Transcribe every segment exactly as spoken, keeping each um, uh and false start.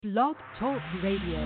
Blog Talk Radio.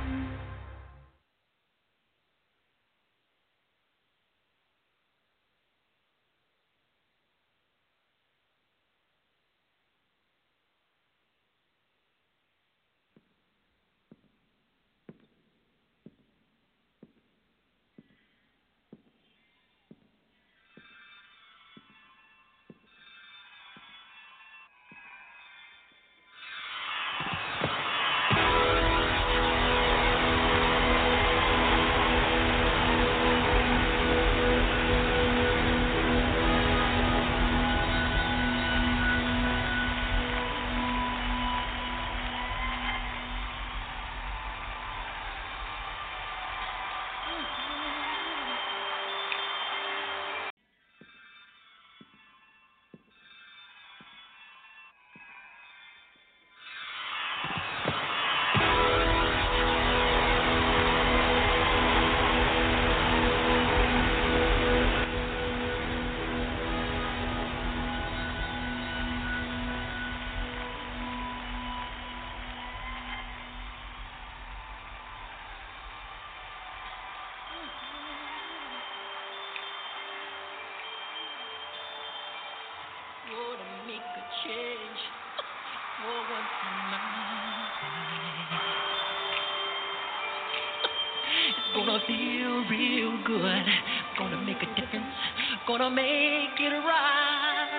Gonna feel real good. Gonna make a difference. Gonna make it right.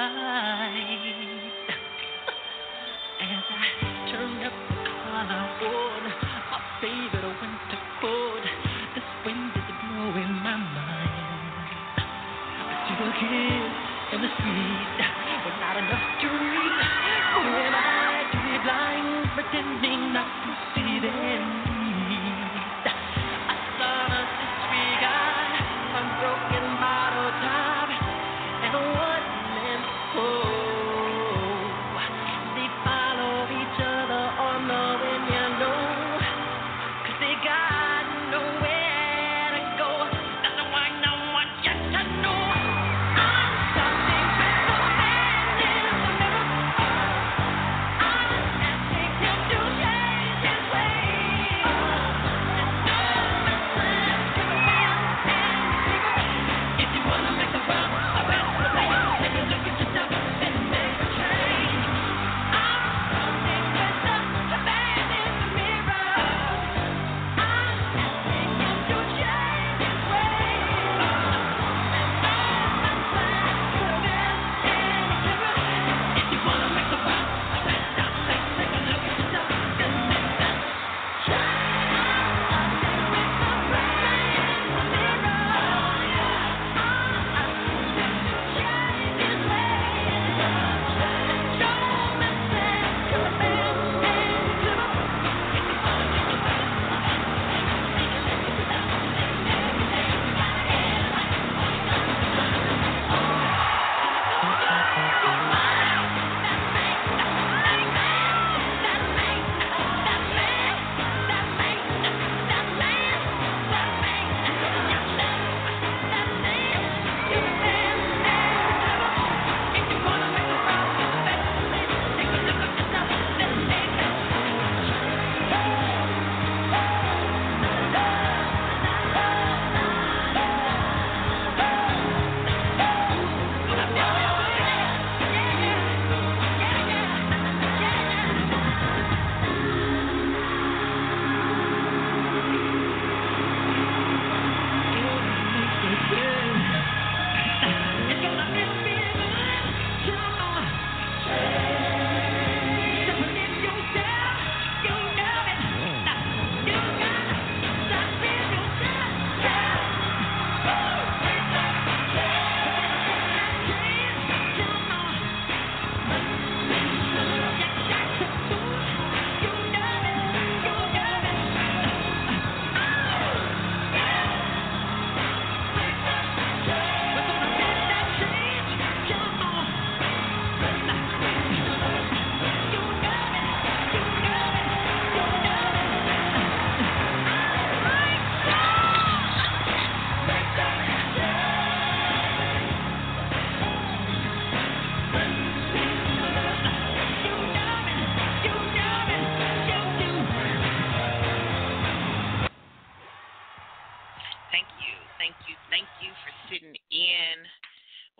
As I turn up the collar on my favorite winter coat, this wind is blowing my mind. To the kids in the street, but not enough to read. When I to be blind, pretending not to see them. Broken bottle top and a one-man show. They follow each other on the wind, you know, 'cause they got nowhere to go. That's why no one gets to know. I'm something with the man in the middle. I'm asking him to change his ways.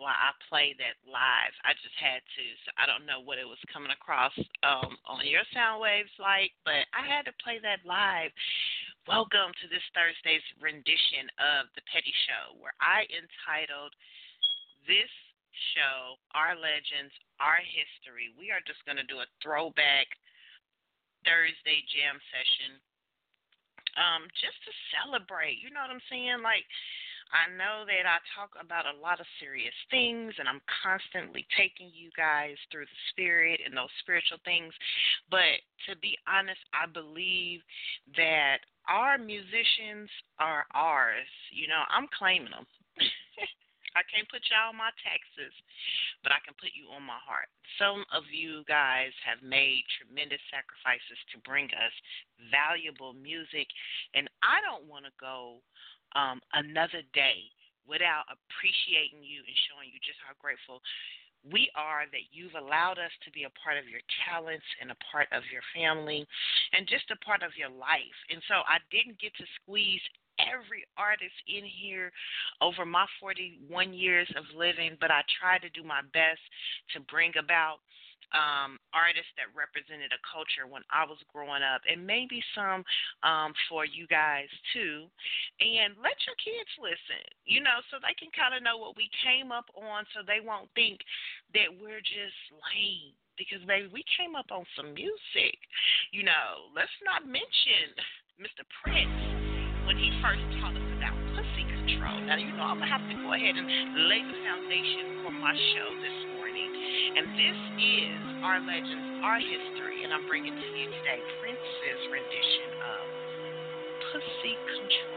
why I play that live. I just had to. So I don't know what it was coming across um, on your sound waves like, but I had to play that live. Welcome to this Thursday's rendition of The Petty Show, where I entitled this show, Our Legends, Our History. We are just going to do a throwback Thursday jam session um, just to celebrate. You know what I'm saying? Like, I know that I talk about a lot of serious things, and I'm constantly taking you guys through the spirit and those spiritual things. But to be honest, I believe that our musicians are ours. You know, I'm claiming them. I can't put y'all on my taxes, but I can put you on my heart. Some of you guys have made tremendous sacrifices to bring us valuable music, and I don't want to go um, another day without appreciating you and showing you just how grateful we are that you've allowed us to be a part of your talents and a part of your family and just a part of your life. And so I didn't get to squeeze every artist in here over my forty-one years of living, but I tried to do my best to bring about um, artists that represented a culture when I was growing up, and maybe some um, for you guys too. And let your kids listen, you know, so they can kind of know what we came up on, so they won't think that we're just lame. Because, baby, we came up on some music. You know, let's not mention Mister Prince when he first taught us about pussy control. Now, you know, I'm going to have to go ahead and lay the foundation for my show this morning. And this is Our Legends, Our History, and I'm bringing to you today Prince's rendition of Pussy Control.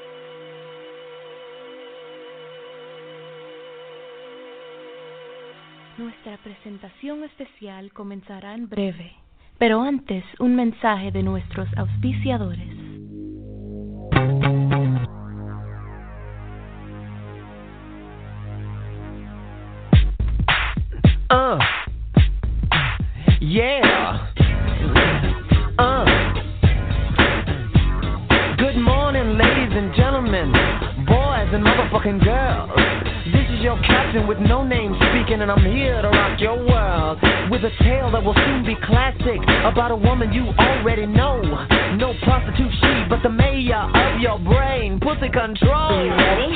Nuestra presentación especial comenzará en breve, pero antes un mensaje de nuestros auspiciadores. Uh, yeah. Uh. Good morning, ladies and gentlemen, boys and motherfucking girls. This is your captain with no name speaking, and I'm here to rock your world with a tale that will soon be classic about a woman you already know. No prostitute she, but the mayor of your brain. Pussy control. Are you ready?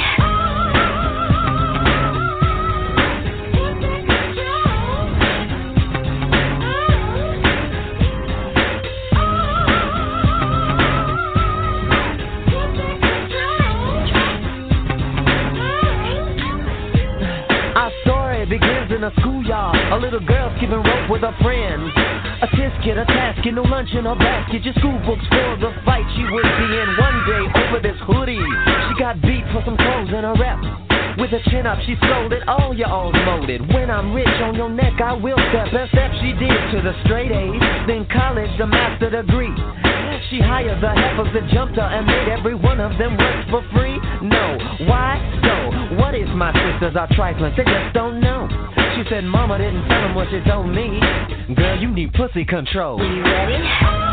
Begins in a schoolyard, a little girl skipping rope with her friends. A tisket, a tasket, no lunch in her basket, just school books for the fight she would be in. One day over this hoodie, she got beat for some clothes in her rep. With her chin up, she sold it, all your own molded. When I'm rich on your neck, I will step. Best step she did to the straight A's, then college, the master degree. She hired the heifers that jumped her and made every one of them work for free. No, why so? What if my sisters are trifling? They just don't know. She said mama didn't tell them what she told me. Girl, you need pussy control. Are you ready?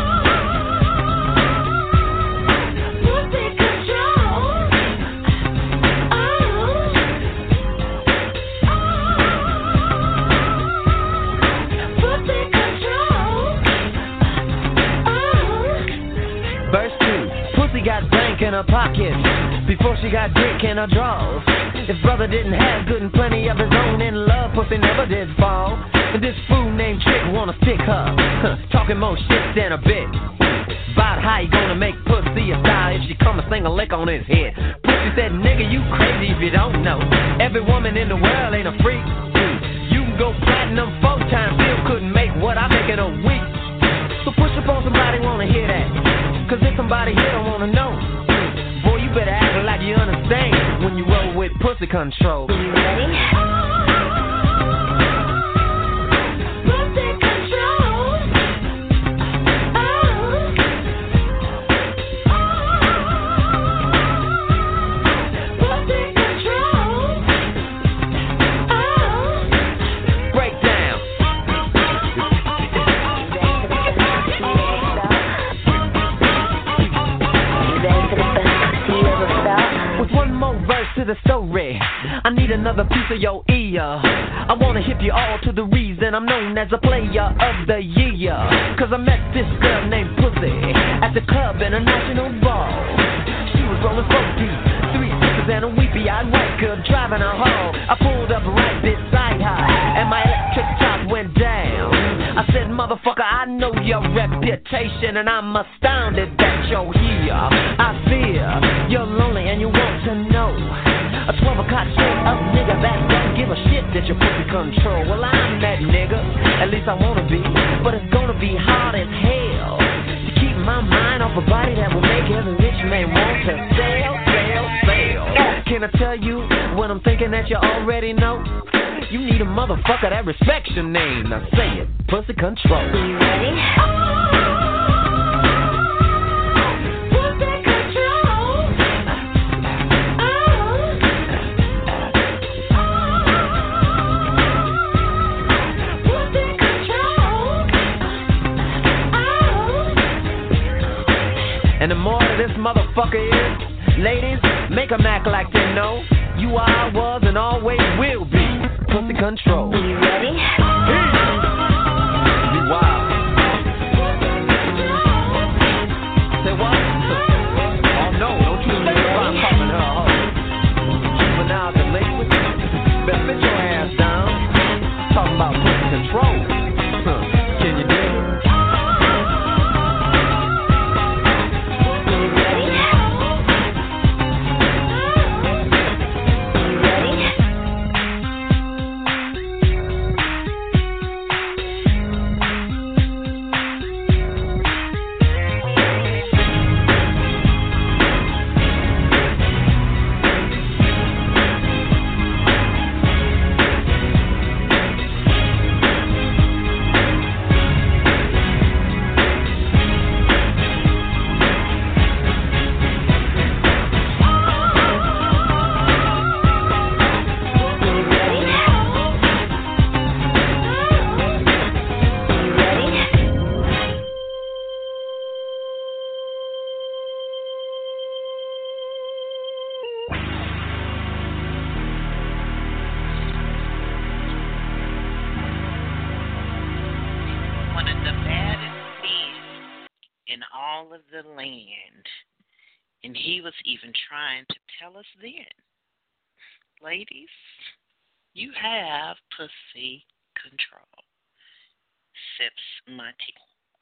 Got bank in her pocket before she got dick in her drawers. If brother didn't have good and plenty of his own in love, pussy never did fall. And this fool named Trick wanna stick her, huh, talking more shit than a bit about how you gonna make pussy a style if she come and sing a lick on his head. Pussy said, nigga, you crazy if you don't know. Every woman in the world ain't a freak. You can go platinum four times, still couldn't make what I make in a week. So push up on somebody, wanna hear that. Cause if somebody here don't wanna know, boy, you better act like you understand when you roll with pussy control. You ready? Pussy control. Oh. Pussy control. Oh. Break down. With one more verse to the story, I need another piece of your ear. I wanna hip you all to the reason I'm known as a player of the year. Cause I met this girl named Pussy at the club in a national ball. She was rolling four deep, three sisters and a weepy-eyed white girl driving her home. I pulled up right beside her and my electric top went down. I said, motherfucker, I know your reputation and I'm astounded that you're here. I fear you're lonely and you want to know a twelve o'clock straight up nigga that don't give a shit that you pussy control. Well, I'm that nigga, at least I wanna be, but it's gonna be hard as hell to keep my mind off a body that will make every rich man want to sell, sell, sell. Can I tell you what I'm thinking that you already know? You need a motherfucker that respects your name. Now say it, pussy control. You ready? And the more of this motherfucker is, ladies, make 'em act like they know you are, was, and always will be pussy control. You ready? Hey. Be wild. Say what? Oh no, don't you think about calling her a hoe. But now the liquid, better sit your ass down. Talking about pussy control. Huh. Can you do it? Of the land, and he was even trying to tell us then, ladies, you have pussy control. Sips my tea.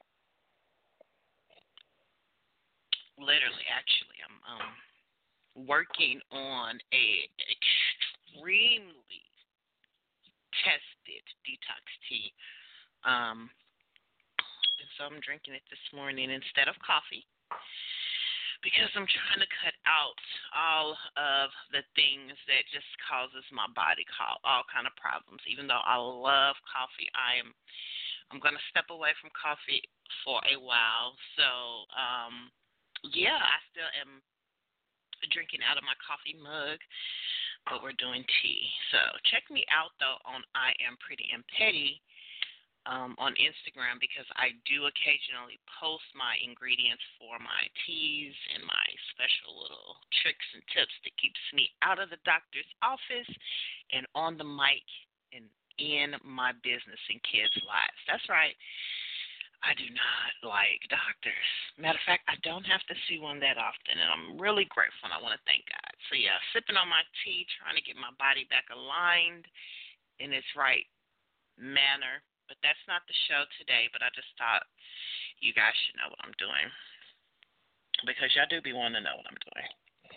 Literally, actually, I'm um working on a extremely tested detox tea. Um. So I'm drinking it this morning instead of coffee because I'm trying to cut out all of the things that just causes my body call all kind of problems. Even though I love coffee, I am I'm gonna step away from coffee for a while. So um, yeah, I still am drinking out of my coffee mug, but we're doing tea. So check me out though on I Am Pretty and Petty. Um, on Instagram, because I do occasionally post my ingredients for my teas and my special little tricks and tips that keeps me out of the doctor's office and on the mic and in my business and kids' lives. That's right. I do not like doctors. Matter of fact, I don't have to see one that often, and I'm really grateful, and I want to thank God. So, yeah, sipping on my tea, trying to get my body back aligned in its right manner. But that's not the show today, but I just thought you guys should know what I'm doing. Because y'all do be wanting to know what I'm doing.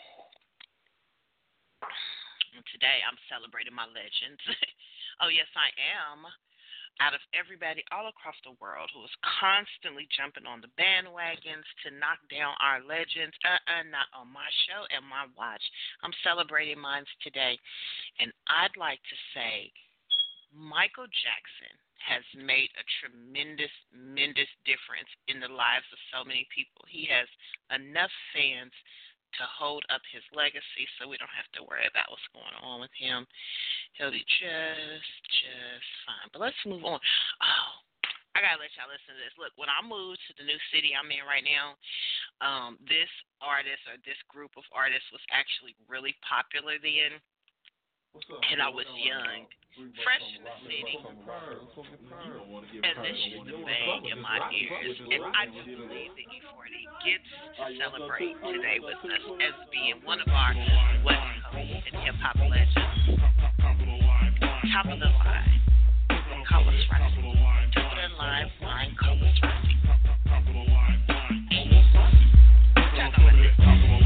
And today I'm celebrating my legends. Oh, yes, I am. Out of everybody all across the world who is constantly jumping on the bandwagons to knock down our legends, uh-uh, not on my show and my watch. I'm celebrating mine today. And I'd like to say Michael Jackson has made a tremendous, tremendous difference in the lives of so many people. He has enough fans to hold up his legacy, so we don't have to worry about what's going on with him. He'll be just, just fine. But let's move on. Oh, I got to let y'all listen to this. Look, when I moved to the new city I'm in right now, um, this artist or this group of artists was actually really popular then. and I was young, fresh in the city, and this used to bang in my ears. And I just believe that E forty gets to celebrate today with us as being one of our West Coast and hip hop legends. Top of the line, call us Rusty. Top of the line, line, call us Rusty. Y'all know what it is.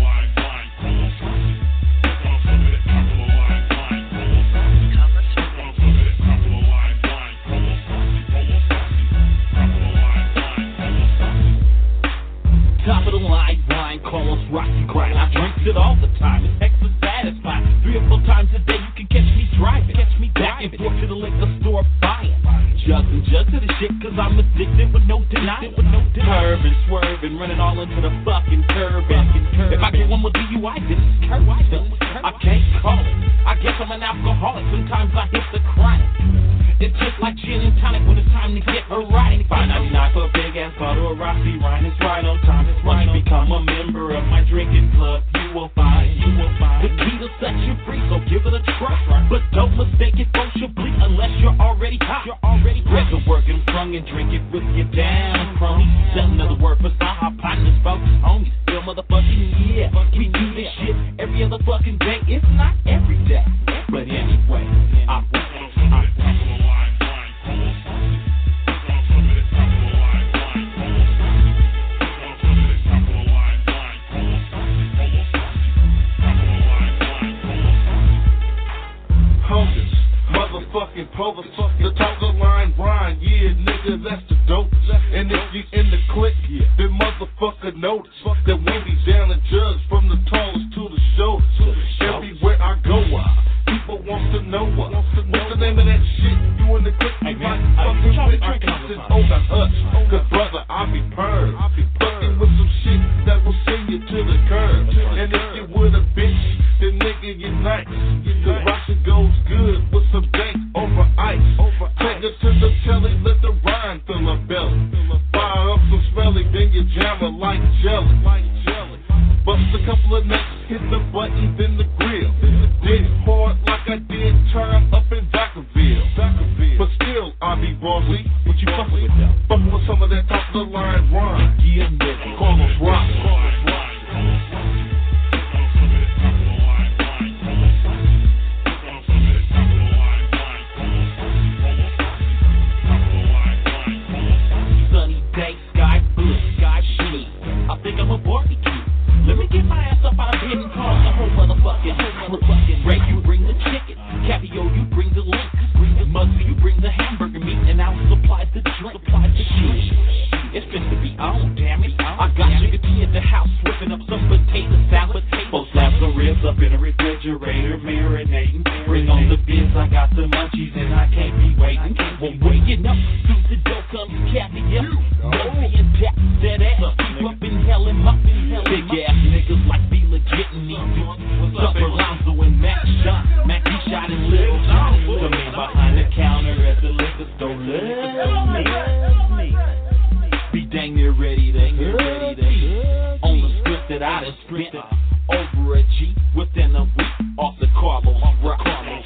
Top of the line, wine, call us Rocky Grind. I drink it all the time, it's extra satisfying. Three or four times a day you can catch me driving. Catch me back and forth to the liquor store buying. Jugs and jugs of the shit, cause I'm addicted with no denying. Curving, swerving, running all into the fucking curb. If I get one with D U I, this is curve. I can't call it. I guess I'm an alcoholic, sometimes I hit the chronic. It's just like gin and tonic when it's time to get erotic. five ninety-nine for a big ass bottle of Rossi Ryan. It's right on time. It's right on. Become a member of my drinking club. You will find, you will find. The key to set you free, so give it a try. But don't mistake it sociably unless you're already hot. You're already hot. The work and sprung and drink it with you down, crony. That's another word for Saha partners, folks, homies. Still motherfucking yeah. We do this shit every other fucking day. It's not every day, but anyway, I want. Motherfucking provers, the top of the line grind, yeah, nigga, that's the dope. And if you in the clique, then motherfucker notice that when we down the jugs from the tallest to the shoulders. Everywhere I go, uh, people want to know uh, what's the name of that shit you in the clique? You might fucking with our kisses on the hutch. Cause brother, I be purred, fucking with some shit that will send you to the curb. And if you with a bitch, then nigga, you nice. Cause Russia goes good with some dank over ice. Take her to the telly, let the rind fill her belly. Fire up some smelly, then you jam her like jelly. Bust a couple of nuts, hit the button, then the grill. Did hard like I did turn up in Vacaville. But still, I be bossy. What you fucking with though? Fucking with some of that top of the line rhyme. Yeah, nigga, call us rock. Sunny day, sky blue, sky blue. I think I'm a barbecue. Let me get my ass up out of bed and call the whole motherfucking, motherfucking Ray, you bring the chicken. Caviar, you bring the link. Muggsy, you bring the hamburger meat, and I'll supply the drink. Supply the shit. It's fit to be on, damn it. I got sugar tea at the house, whipping up some potato salad. Four slabs of ribs up in the refrigerator, marinating. Bring on the beers, I got the munchies, and I can't be waiting. When waking up, through the door comes caviar. Muggsy and tap that ass, keep up in hell and up in hell. Big ass niggas like be legit and easy. Supper Lonzo and Mac Shot, Mac D Shot and Lil John. The man behind the counter at the liquor store loves me. Be dang near ready to hear, ready to hear. On the script that I done spent over a G within a week off the Carlos rock.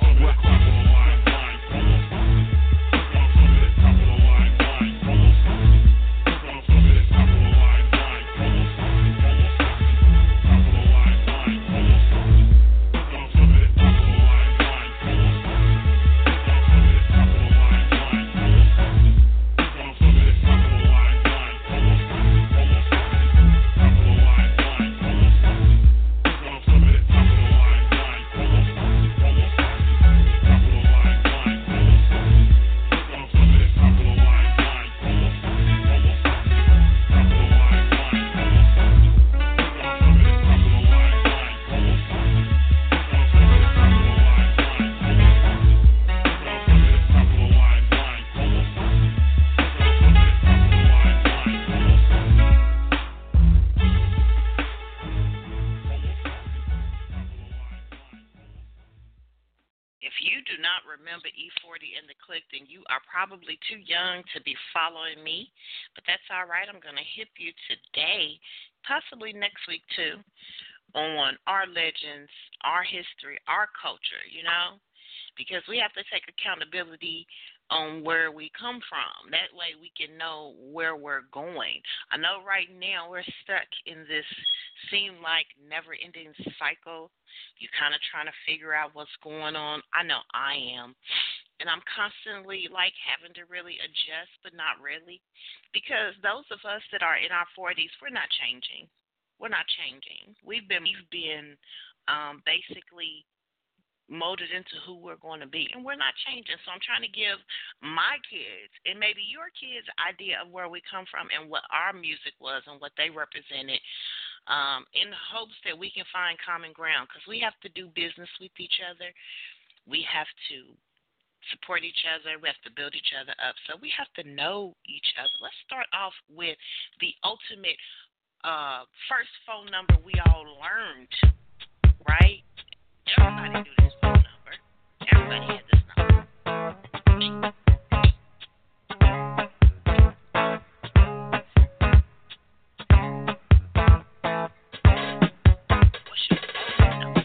Probably too young to be following me, but that's all right. I'm going to hip you today, possibly next week too, on our legends, our history, our culture, you know. because we have to take accountability on where we come from. That way we can know where we're going. I know right now we're stuck in this seem like never-ending cycle. You're kind of trying to figure out what's going on. I know I am. And I'm constantly like having to really adjust, but not really. Because those of us that are in our forties, we're not changing. We're not changing. We've been, we've been um, basically molded into who we're going to be, and we're not changing. So I'm trying to give my kids and maybe your kids idea of where we come from and what our music was and what they represented, um, in hopes that we can find common ground, because we have to do business with each other. We have to support each other. We have to build each other up. So we have to know each other. Let's start off with the ultimate uh, first phone number we all learned, right? Everybody knew this phone number. Everybody had this number. What's your phone number?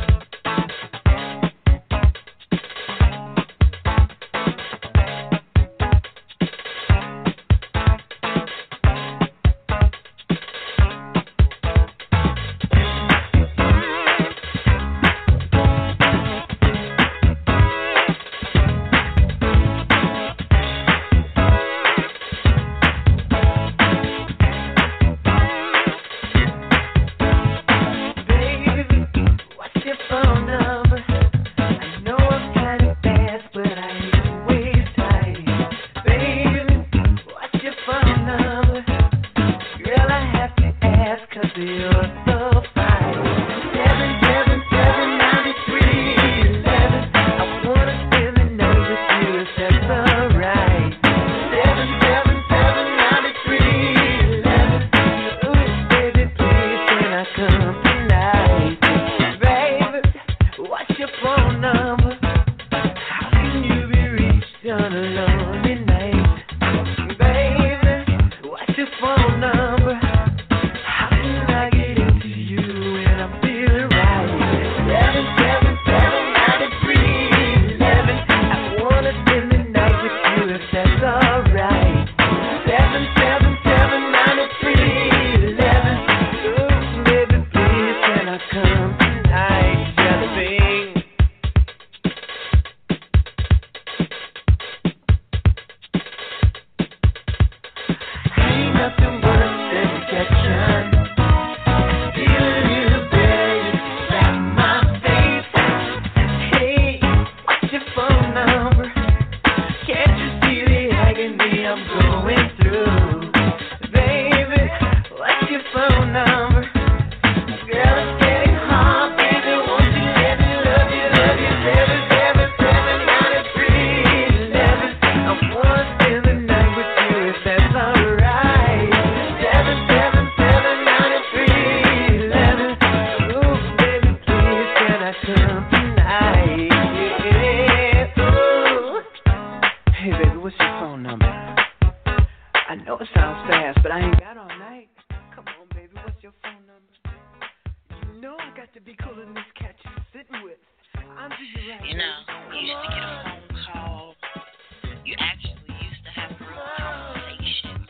You know, you used to get a phone call. You actually used to have real conversations.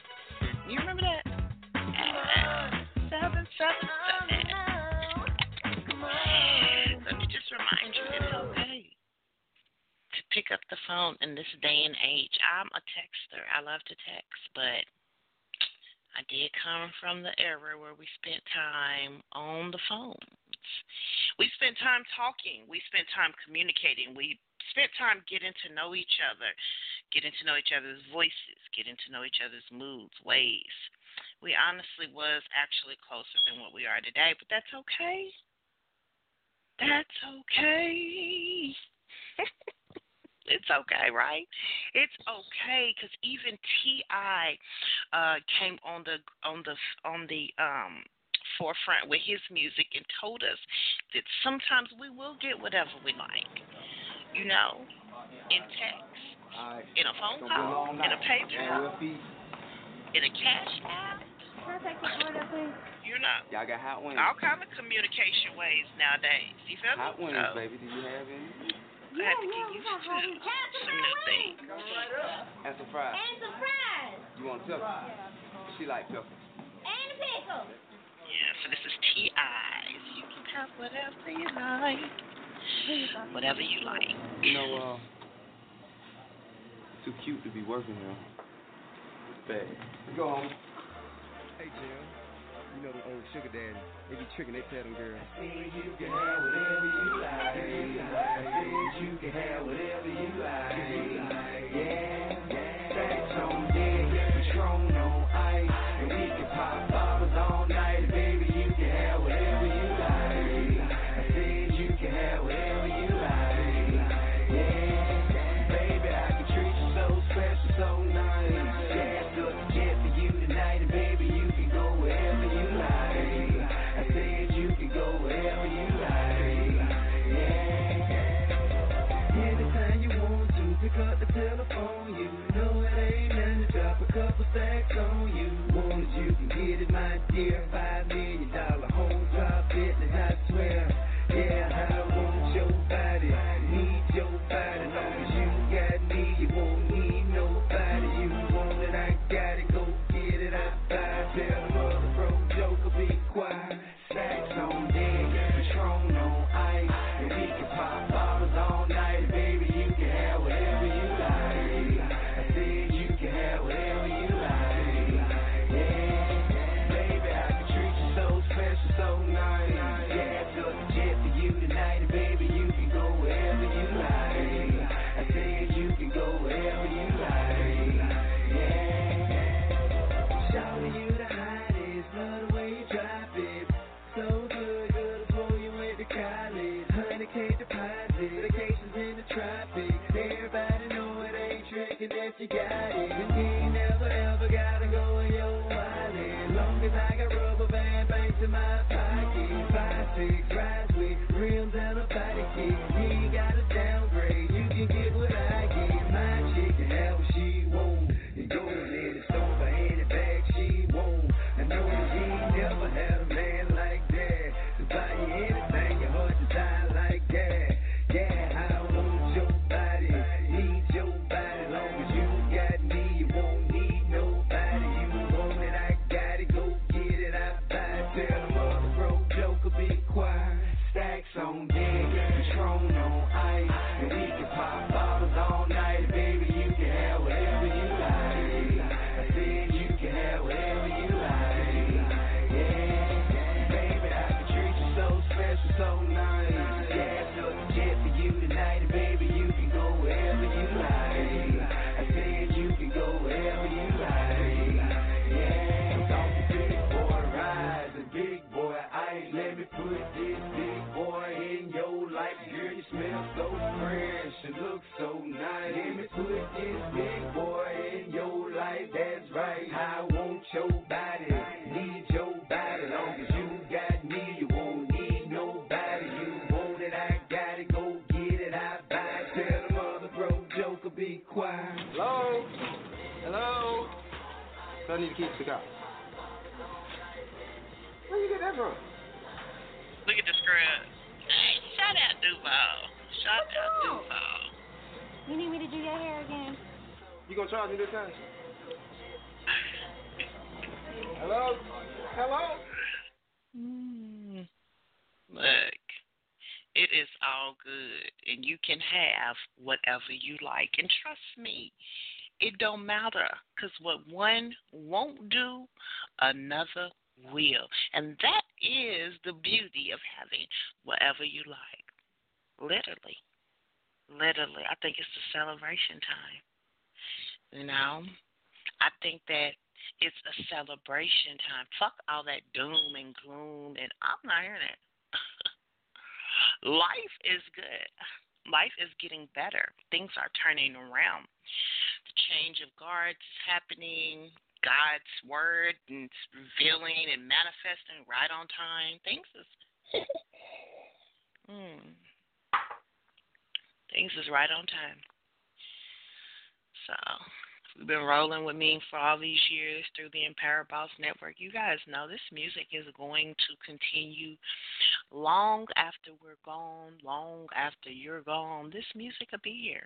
You remember that? Uh, seven, seven, seven. Let me just remind you, it's okay to pick up the phone in this day and age. I'm a texter. I love to text, but I did come from the era where we spent time on the phones. We spent time talking. We spent time communicating. We spent time getting to know each other, getting to know each other's voices, getting to know each other's moods, ways. We honestly was actually closer than what we are today, but that's okay. That's okay. It's okay, right? It's okay, because even T I uh, came on the on the on the um, forefront with his music and told us that sometimes we will get whatever we like, you know, in text, in a phone call, in a pager, in a cash app. You know, y'all got hot wings. All kind of communication ways nowadays. You feel me? Hot wings, so, baby. Do you have any? I have to get used to some new things. And some fries. And some fries. You want pepper? She like pepper. And a pickle. Yeah, so this is T I's. You can have whatever you like. Whatever you like. You know, uh, too cute to be working here. It's bad. Let's go home. Hey, Jim. You know the old sugar daddy. They be tricking, they tell them girls. I said you can have whatever you like. I said you can have whatever you like. Yeah, stacks on deck, Patron on ice, and we can pop bottles all night. Baby, you can have whatever you like. I said you can have whatever you like. Yeah, baby, I can treat you so special, so nice. Yeah, I took a jet for you tonight, and baby, you can go wherever you like. I said you can go wherever you like. Yeah, anytime you want to, pick up the telephone. You know it ain't nothing to drop a couple stacks on you. Want it, you can get it, my dear. Five million dollar home drop business, I swear. Yeah, I want your body, need your body. Long as you got me, you won't need nobody. You want it, I got it, go get it, I buy it. Tell the mother broke joker, be quiet. Stacks on deck, Patron on ice, and we can pop bottles all night. Baby, you can have whatever you like. I said you can have whatever you like. Yeah, baby, I can treat you so special, so nice. Yeah, I took a jet for you tonight, and baby, you can go wherever you like. I said you can go wherever you like. Yeah, shouting you the hottest, love the way you drop it. So good, good before you went to college. one hundred K deposit, vacations in the tropics. Everybody know it ain't tricking if you got it. You ain't never ever gotta go in your wallet. Long as I got rubber band banks in my pocket. Five, six, rides with rims and a body kit. You ain't gotta downgrade, you can get what I get. My chick can have what she want. And go and let it stone for any bag she want. I know that you ain't never had a man like that. To buy you anything, your heart desire like that. Yeah, I want your body, need your body. Long as you got me, you won't need nobody. You want it, I got it, go get it, I buy it. Tell the mother broke joker, be quiet. Stacks on deck, Patron on ice, and we can pop bottles all night. Baby, you can have whatever you like. I said you can have whatever you like. Yeah, baby, I can treat you so special, so nice. Yeah, I took a jet for you tonight, and baby, you can go wherever you like. I said you can go wherever you like. Yeah, I'm talking big boy rides and big boy ice. Let me put this big boy in your life. Girl, you smell so fresh and look so nice. Let me put this big boy in your life. That's right, I want your body, need your body. Long as you got me, you won't need nobody. You want it, I got it, go get it, I buy it. Tell the mother broke joker, be quiet. Hello? Hello? So I need to keep the car. Where you get that from? Look at the scrub. Hey, shout out Duval. Shout out Duval. You need me to do your hair again? You gonna charge me this time? Hello? Hello? Mm. Look, it is all good, and you can have whatever you like. And trust me, it don't matter, because what one won't do, another will. And that is the beauty of having whatever you like. Literally. Literally. I think it's the celebration time. You know? I think that it's a celebration time. Fuck all that doom and gloom, and I'm not hearing it. Life is good. Life is getting better. Things are turning around. The change of guards is happening. God's word and it's revealing and manifesting right on time. Things is hmm. Things is right on time. So who've been rolling with me for all these years through the Empower Boss Network, you guys know this music is going to continue long after we're gone, long after you're gone. This music will be here.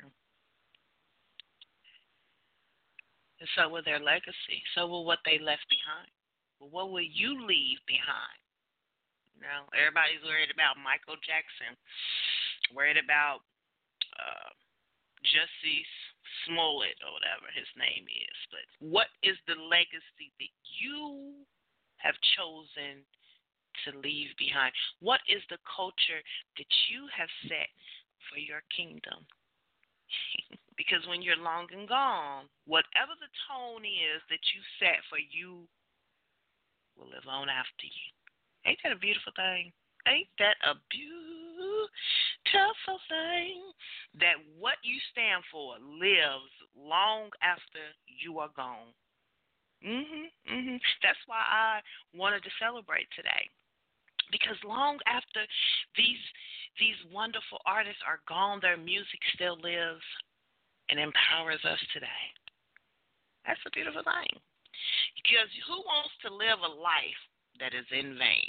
And so will their legacy. So will what they left behind. But what will you leave behind? You know, everybody's worried about Michael Jackson, worried about uh, Jussie Smollett or whatever his name is. But what is the legacy that you have chosen to leave behind? What is the culture that you have set for your kingdom? Because when you're long and gone, whatever the tone is that you set for you will live on after you. Ain't that a beautiful thing? Ain't that a beautiful thing? That what you stand for lives long after you are gone. Mhm, mhm. That's why I wanted to celebrate today. Because long after these these wonderful artists are gone, their music still lives and empowers us today. That's a beautiful thing. Because who wants to live a life that is in vain?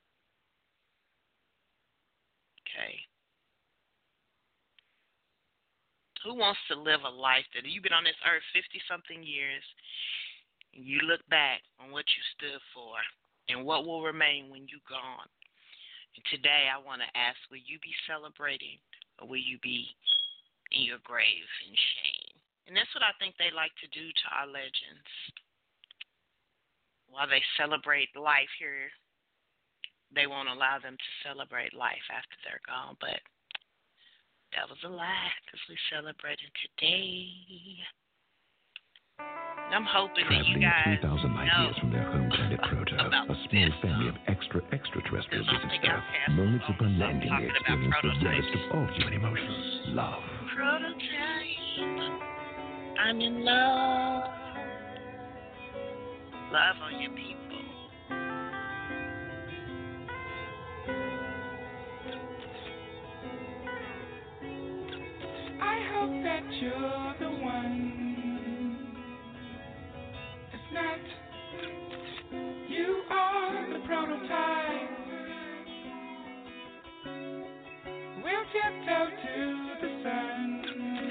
Okay. Who wants to live a life that you've been on this earth fifty-something years, and you look back on what you stood for and what will remain when you're gone? And today I want to ask, will you be celebrating or will you be in your grave in shame? And that's what I think they like to do to our legends. While they celebrate life here, they won't allow them to celebrate life after they're gone. But that was a lie, because we celebrated today. And I'm hoping that you guys three thousand light years from their home planet Proto, a small family of extra extraterrestrial visitors there. Moments upon landing, they experience the rarest of all human emotions, love. Prototype, I'm in love. Love on your people. I hope that you're the one. If not, you are the prototype. We'll tiptoe to the sun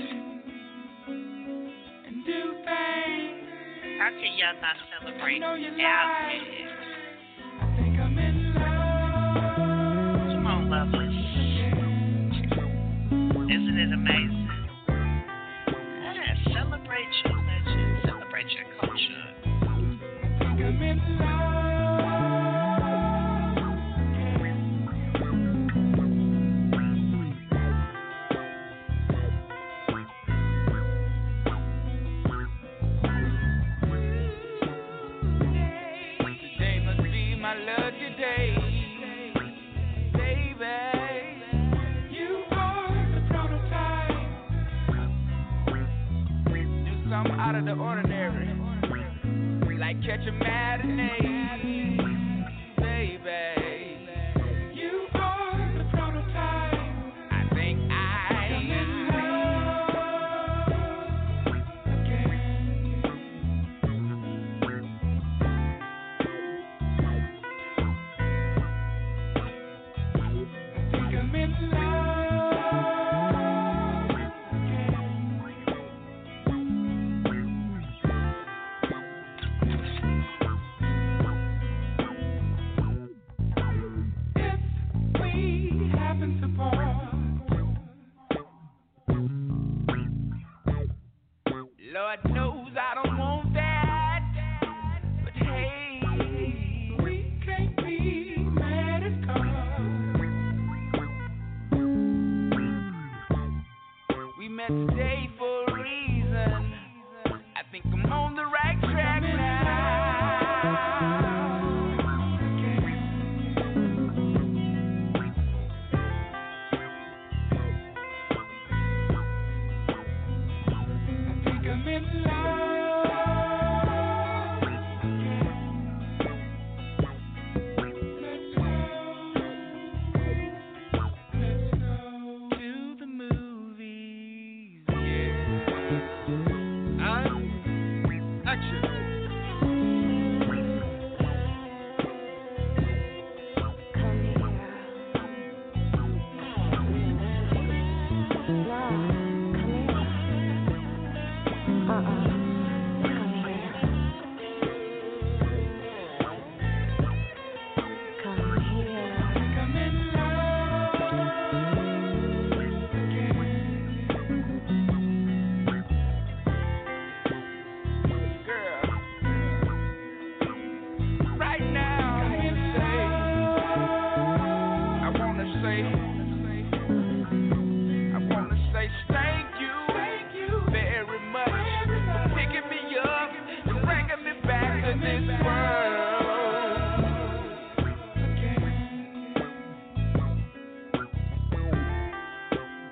and do things. How can y'all not celebrate out here? I think I'm in love. Come on, lovers. Isn't it amazing? Yeah, celebrate your legend. Celebrate your culture. I think I'm in love. Today must be my lucky day. Something out of the ordinary, like catch a matinee, baby. You are the prototype. I think I am in love again. I think I'm in love.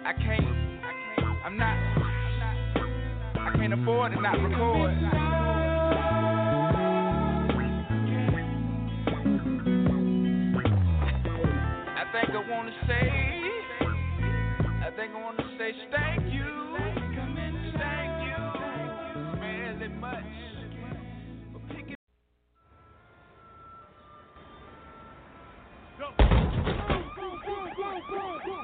I can't, I'm not, I can't afford to not record. I think I wanna say, I think I wanna say thank you, thank you, really much. Go. Boom, boom, boom, boom, boom, boom.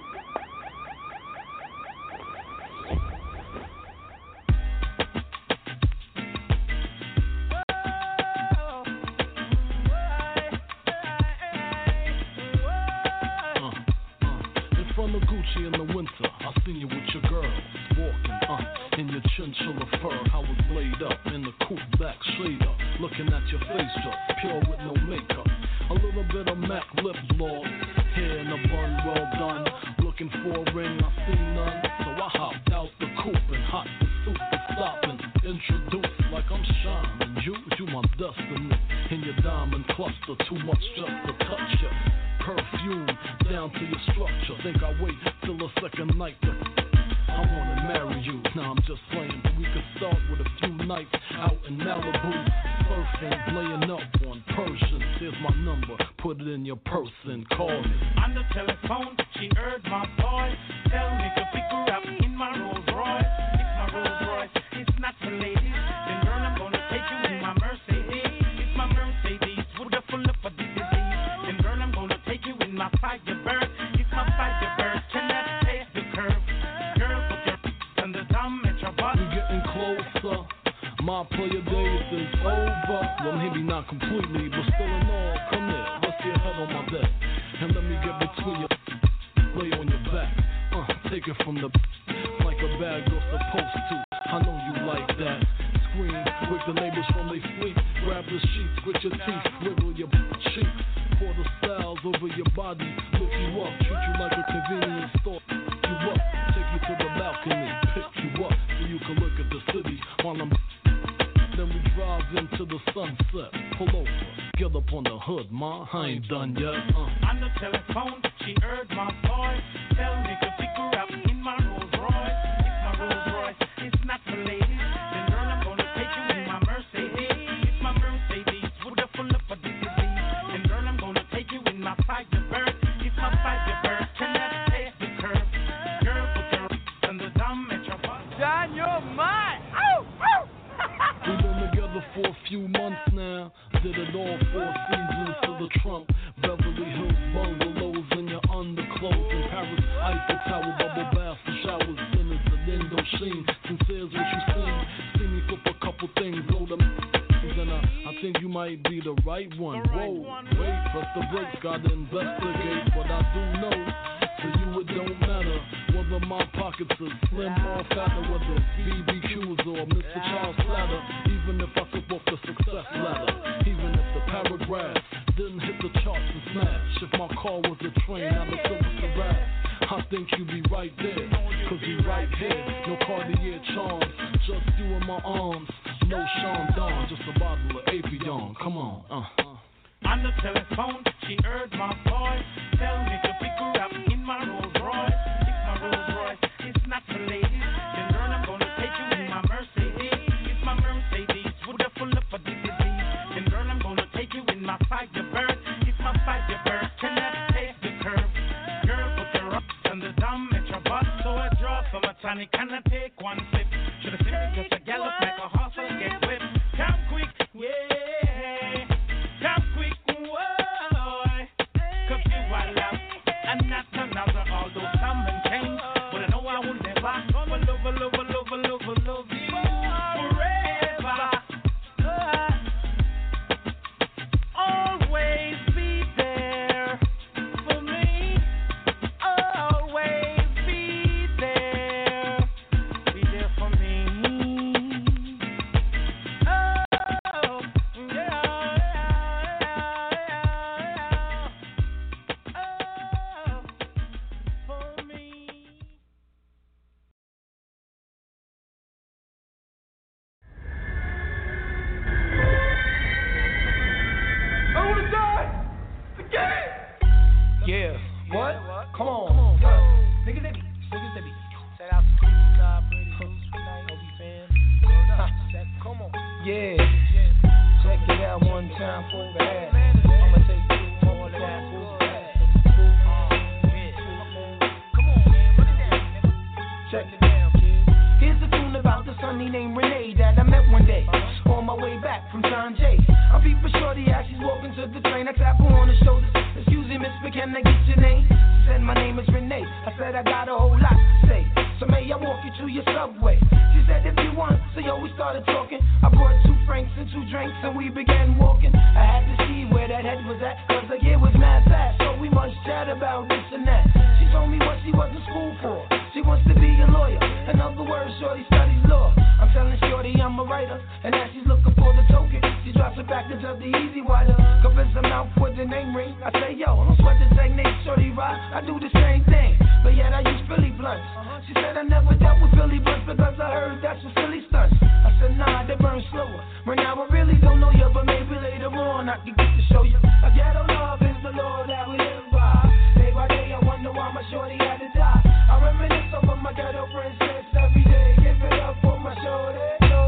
Gucci in the winter, I seen you with your girls walking, uh, in your chinchilla fur. I was laid up in the coupe back shader, looking at your face just pure with no makeup. A little bit of Mac lip gloss, hair in a bun, well done. Looking for a ring, I see none, so I hopped out the coupe and hot pursuit to stop and introduce like I'm shining. You, you my destiny, in your diamond cluster, too much just to touch you. Perfume down to your structure. Think I wait till the second night to I wanna marry you. Now I'm just playing. We could start with a few nights out in Malibu, surfing, laying up on Persians. Here's my number. Put it in your purse and call me. On the telephone, she heard my voice. Tell me to pick her up in my Rolls Royce. It's my Rolls Royce. It's not for ladies. Then girl, I'm gonna take you in my Mercedes. It's my Mercedes. Would have full up of the disease. Then girl, I'm gonna take you in my Firebird. It's my Firebird. Cannot take the curve. Girl, put your on the dumb metro bus. We're getting closer. My player days is over. Well, maybe not completely, but still in all. Come here, rest your head on my bed, and let me get between you. Lay on your back, uh, take it from the like a bag you're supposed to. I know you like that. Scream, wake the neighbors from their sleep. Grab the sheets with your teeth, wiggle your cheeks. Pour the styles over your body, lift you up, treat you like a convenience store. You up, take you to the balcony, pick you up so you can look at the city while I'm. Then we drive into the sunset, pull over, get up on the hood, ma, I ain't done yet. Uh. On the telephone, she heard my voice. Tell me to pick her up in my Rolls Royce. It's my Rolls Royce, it's not for ladies. Then girl, I'm gonna take you in my Mercedes. It's my Mercedes, would have full up of the disease. Then girl, I'm gonna take you in my Firebird. It's my Firebird, cannot take the curve. Girl, put your on the dumb metro bus. John, you're mine. Ow, ow. We've been together for a few months now. Did it all four seasons to the Trump. Beverly Hills bungalows in your underclothes. In Paris, Eiffel Tower, bubble baths and showers. Dinners at Indochine. Sincere's what you seen. See me flip a couple things, load them. And I, I think you might be the right one. Whoa, wait, press the brakes, gotta investigate. But I do know, to you it don't matter whether my pockets are slim or fatter, whether B B Qs or Mister Charles Slatter. Even if I slip off the success ladder, even if the paragraph didn't hit the charts and smash. If my car was a train, not a silver Sarah, I think you'd be right there, cause you right here. No Cartier charms, just you in my arms. No Sean Don, just a bottle of Avion. Come on, uh. On the telephone, she heard my voice. Tell me to pick her up in my Rolls Royce. It's my Rolls Royce, it's not for ladies. Then girl, I'm gonna take you in my Mercedes. It's my Mercedes, would have full up of the disease. Then girl, I'm gonna take you in my Firebird. It's my Firebird, cannot take the curve. Girl, put your up on the dumb metro bus. So I draw from a tonic, can I take one sip? Should've simply just a gallop like a horse and get whipped. Come quick, yeah. Come quick, whoa. Cause you are love and not another. Although some men change, but I know I will never. Love, love, love, love, love, love you forever. Always be there for me. Always be there. Be there for me. Oh, yeah. Yeah, what? Come on. Nigga, nigga, Niggas that be. Shout out to Freestyle, Pretty Loose tonight. O B fans. Come on. Yeah. Check it out one time for the ass. I'ma take you all of that. Come on, man. Put it down, nigga. Check it down, kid. Here's a tune about the sunny named Renee that I met one day. On my way back from John Jay. I beat for shorty as she's walking to the train. I tap her on the shoulders. Excuse me, Miss McKen, I get your name? She said, my name is Renee. I said, I got a whole lot to say. So may I walk you to your subway? She said, if you want. So yo, we started talking. I brought two francs and two drinks and we began walking. I had to see where that head was at, cause the year was mad fast. So we must chat about this and that. She told me what she was in school for. She wants to be a lawyer. In other words, shorty studies law. I'm telling shorty I'm a writer. And as she's looking for the token, she drops it back into the easy wider. Convince her mouth with the name ring. I say, yo, don't sweat the technique, shorty ride. I do the same thing, but yet I use Philly blunts. She said I never dealt with Philly blunts because I heard that's for silly stunts. I said, nah, they burn slower. Right now I really don't know you, but maybe later on I can get to show you. A ghetto love is the law that we live by. Day by day I wonder why my shorty had to die. I reminisce over my ghetto princess every day. Give it up for my shorty.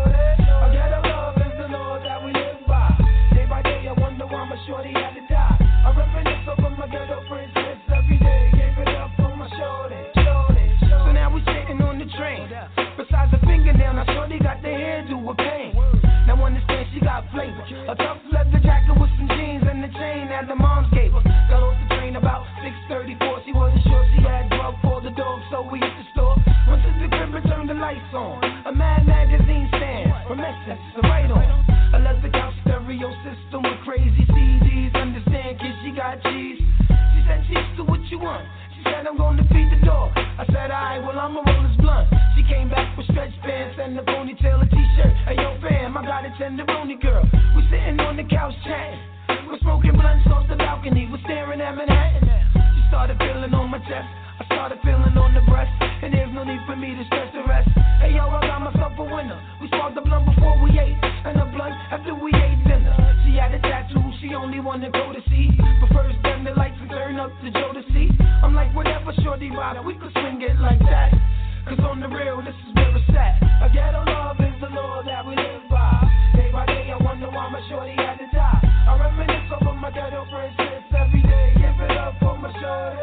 A ghetto love is the law that we live by. Day by day I wonder why my shorty had to die. I reminisce over my ghetto princess every day. Give it up for my shorty. So now we sitting on the train. Besides the fingernail, now shorty got the hairdo with pain. Now understand she got flavor. A tough leather jacket with some jeans and the chain that the moms gave her. Got off the train about six thirty-four. She wasn't sure she had drug for the dog, so we hit the store. Went to the crib and turned the lights on. A Mad Magazine stand from Essence, the right on. A leather couch stereo system with crazy C Ds. Understand, kid, she got cheese. She said, cheese to what you want. She said, I'm gonna feed the dog. I said, alright, well, I'ma roll this blunt. She came back with stretch pants and a ponytail, a t-shirt. Hey, yo, fam, I got a tenderoni girl. We sitting on the couch chatting. We're smoking blunts off the balcony. We're staring at Manhattan. She started feeling on my chest. I started feeling on the breast. And there's no need for me to stress the rest. Hey, yo, I got myself a winner. We sparked the blunt before we ate. And a blunt after we ate dinner. She had a tattoo. She only wanted to go to see. But first, then the lights and turn up to Joe to see. I'm like, whatever, shorty, ride. We could swing it like that. Cause on the real, this is where it's at. A ghetto love is the law that we live by. Day by day, I wonder why my shorty had to die. I reminisce over my ghetto princess every day. Give it up for my shorty.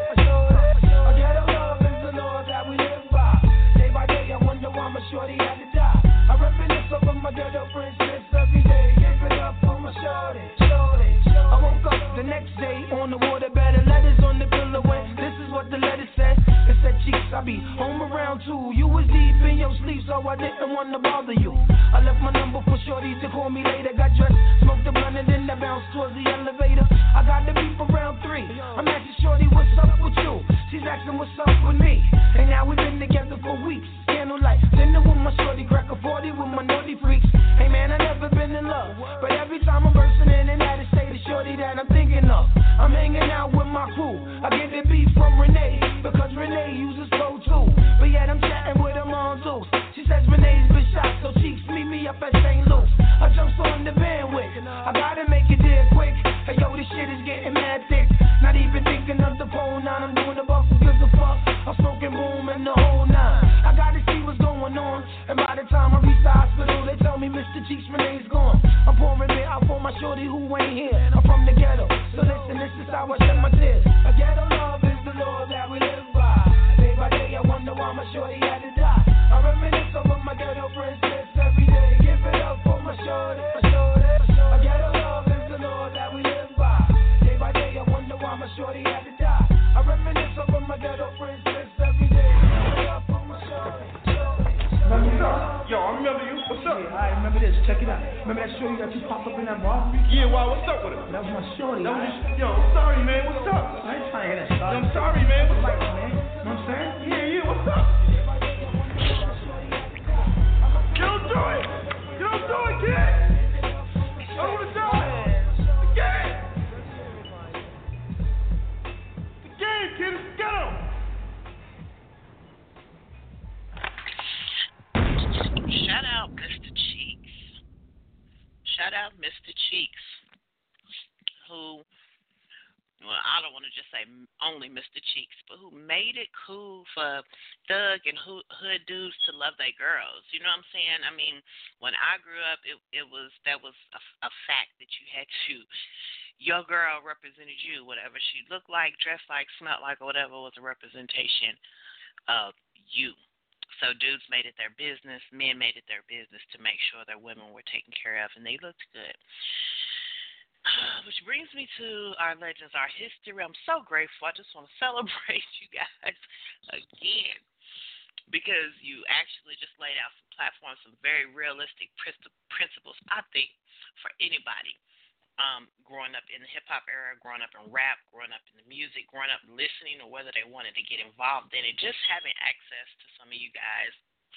A ghetto love is the law that we live by. Day by day, I wonder why my shorty had to die. I reminisce over my ghetto princess every day. Give it up for my shorty. I woke up the next day on the waterbed and letters on the pillow. And this is what the letter said. It said, cheeks, I be home around two. You was deep in your sleep, so I didn't want to bother you. I left my number for shorty to call me later. Got dressed, smoked the blunt, and then I bounced towards the elevator. I got the beat for round three. I'm asking shorty, what's up with you? She's asking what's up with me. And now we've been together for weeks. Candlelight, dinner with my shorty, crack a forty with my naughty freaks. Hey man, I never been in love, but every time I'm bursting in and out of state, the shorty that I'm thinking of. I'm hanging out with my crew. I get the beat from Renee, because Renee uses flow too. But yet I'm chatting with her on Zeus. She says Renee's been shot, so cheeks meet me up at Saint Louis. I jumps on the bandwidth. I gotta make it there quick. Hey yo, this shit is getting mad thick. Not even thinking of the phone now. I'm doing the buff, who gives a fuck? I'm smoking boom and the whole nine. I gotta see what's going on. And by the time I reach the hospital, they tell me Mister Cheeks Renee's gone. I'm pouring it out for my shorty who ain't here. I'm from the ghetto, so listen, this is how I shed my tears. A ghetto love is the law that we live by. Day by day, I wonder why my shorty had to die. I reminisce over my ghetto princess every day. Give it up for my shorty. A ghetto love is the law that we live by. Day by day, I wonder why my shorty had to die. I reminisce over my ghetto princess every day. Give it up for my shorty. Yo, I remember you. What's up? Yeah, I remember this. Check it out. Remember that shorty that you popped up in that bar? Yeah, why? What's up with it? That was my shorty. That was just, yo, I'm sorry, man. What's up? I ain't trying to hear that stuff. I'm sorry, man. What's up? Man? You know what I'm saying? Yeah, yeah, what's up? You don't do it. You don't do it, kid. I don't want to do it. The game. The game, kid. It's the ghetto. Shout out Mister Cheeks. Shout out Mister Cheeks, who well, I don't want to just say only Mister Cheeks, but who made it cool for thug and hood dudes to love their girls. You know what I'm saying? I mean, when I grew up, it it was that was a, a fact that you had to. Your girl represented you, whatever she looked like, dressed like, smelled like, or whatever was a representation of you. So dudes made it their business, men made it their business to make sure their women were taken care of and they looked good. Which brings me to our legends, our history. I'm so grateful. I just want to celebrate you guys again because you actually just laid out some platforms, some very realistic principles, I think, for anybody. Um, growing up in the hip-hop era, growing up in rap, growing up in the music, growing up listening, or whether they wanted to get involved in it, just having access to some of you guys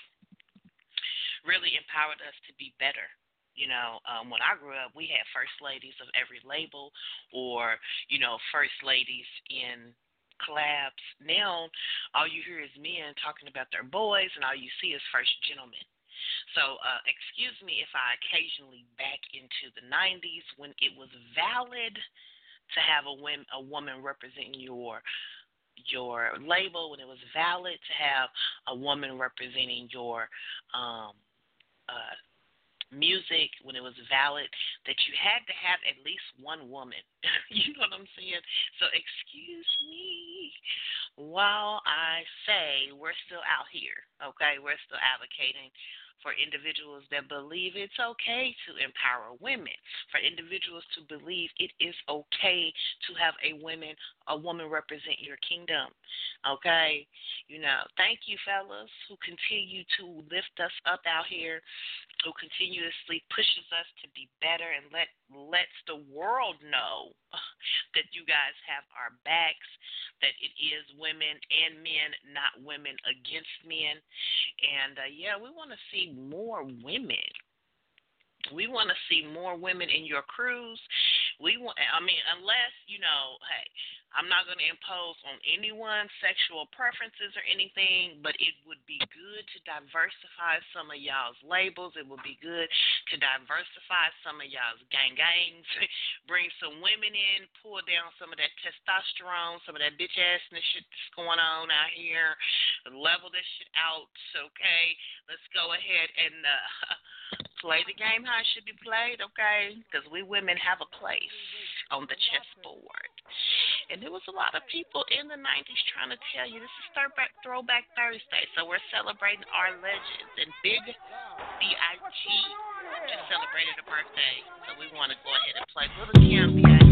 really empowered us to be better. You know, um, when I grew up, we had first ladies of every label or, you know, first ladies in collabs. Now, all you hear is men talking about their boys, and all you see is first gentlemen. So, uh, excuse me if I occasionally back into the nineties when it was valid to have a, women, a woman representing your your label, when it was valid to have a woman representing your um, uh music, when it was valid that you had to have at least one woman. You know what I'm saying? So excuse me while I say we're still out here, okay? We're still advocating for individuals that believe it's okay to empower women, for individuals to believe it is okay to have a woman, a woman represent your kingdom, okay? You know, thank you, fellas, who continue to lift us up out here, who continuously pushes us to be better and let lets the world know that you guys have our backs, that it is women and men, not women against men. And, uh, yeah, we want to see more women. We want to see more women in your crews. We want, I mean, unless, you know, hey, I'm not going to impose on anyone's sexual preferences or anything, but it would be good to diversify some of y'all's labels. It would be good to diversify some of y'all's gang gangs, bring some women in, pull down some of that testosterone, some of that bitch assness shit that's going on out here, level this shit out, okay? Let's go ahead and uh, play the game how it should be played, okay? Because we women have a place on the chessboard. And there was a lot of people in the nineties trying to tell you this is Throwback, Throwback Thursday, so we're celebrating our legends. And Big B I G just celebrated a birthday, so we want to go ahead and play Little Kim B I G.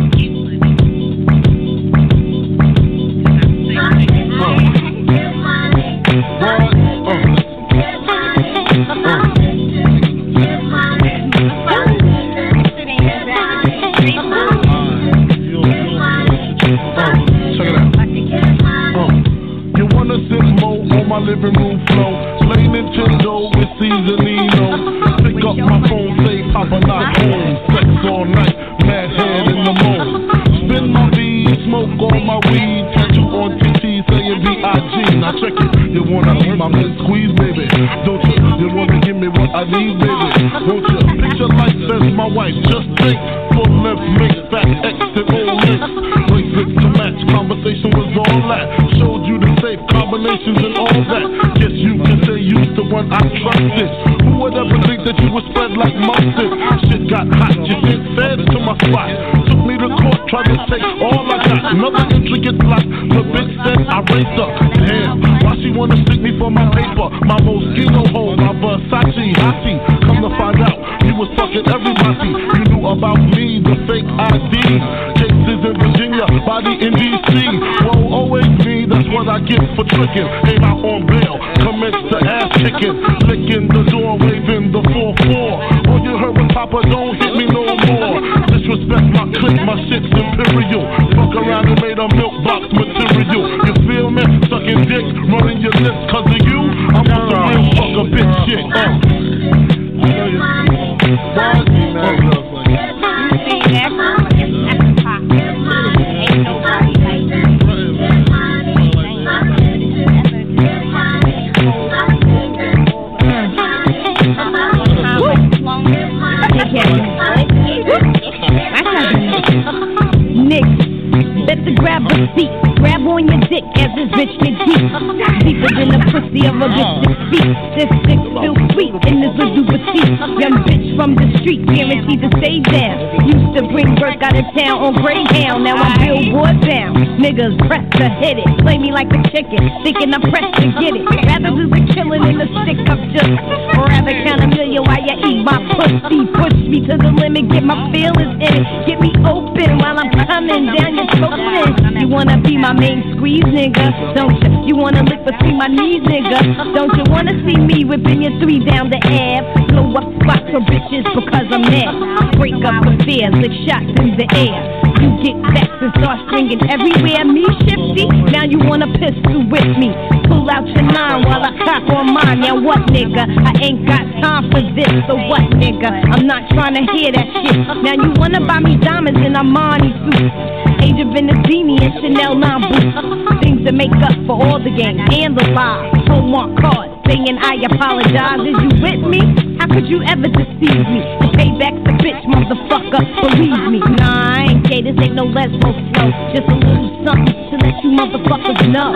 My living room flow, play Nintendo with Seasonino. Pick up my phone, say Papa not home. Sex all night, mad head in the moon. Spin my weed, smoke all my weed. Tattoo on T T saying B I G. Now check it, you wanna see my men squeeze, baby? Don't you? You wanna give me what I need, baby? Won't you? Picture life says my wife, just think. Full left, mix, fat, X, and all mix. Bracelets to match, conversation was all that. Showed you the safe combinations and all that. Guess you can say you's the one I trusted. Who would ever think that you would spread like mustard? Shit got hot, you sent feds to my spot. Took me to court, tried to take all I got. Another intricate plot, the bitch said I raped her. Damn, why she wanna stick me for my paper? My Moschino hole, my Versace hottie. Come to find out, you was fucking everybody. You knew about me, the fake I D. Cases in Virginia, body in D C. Whoa, always me, that's what I get for tricking. Came out on bail, commenced to ass kicking. Licking the door, waving the four four. All you heard was Papa, don't hit me no more. Disrespect my clique, my shit's imperial. Fuck around and made a milk box material. You feel me? Sucking dick, running your lips cause of you. I'm on the real fuck a bitch shit. Uh. I know you Why me, man? Check grab a seat, grab on your dick as it's rich and deep. Deeper than the pussy of a bitch's feet. This dick still sweet in this little petite. Young bitch from the street, guaranteed to stay down. Used to bring work out of town on Greyhound, now I'm Billboard bound. Niggas press to hit it, play me like a chicken, thinking I'm pressed to get it. Rather lose a killing than a stick up just. Or rather count a million while you eat my pussy. Push me to the limit, get my feelings in it. Get me open while I'm coming down your throat. You wanna be my main squeeze, nigga, don't you? You wanna lick between my knees, nigga, don't you? Wanna see me whipping your three down the ab? Blow up spots for bitches because I'm mad. Break up affairs, lick shots in the air. You get vexed and start stringing everywhere. Me shifty, now you wanna pistol with me. Pull out your nine while I cock on mine. Now what, nigga? I ain't got time for this. So what, nigga? I'm not trying to hear that shit. Now you wanna buy me diamonds in Armani suits, Age of Benedini and Chanel nine boots. Things to make up for all the games and the lies. Hallmark cards saying I apologize. Is you with me? How could you ever deceive me? The payback's a bitch, motherfucker, believe me. Nah, I ain't gay, this ain't no lesbo flow. Just a little something to let you motherfuckers know.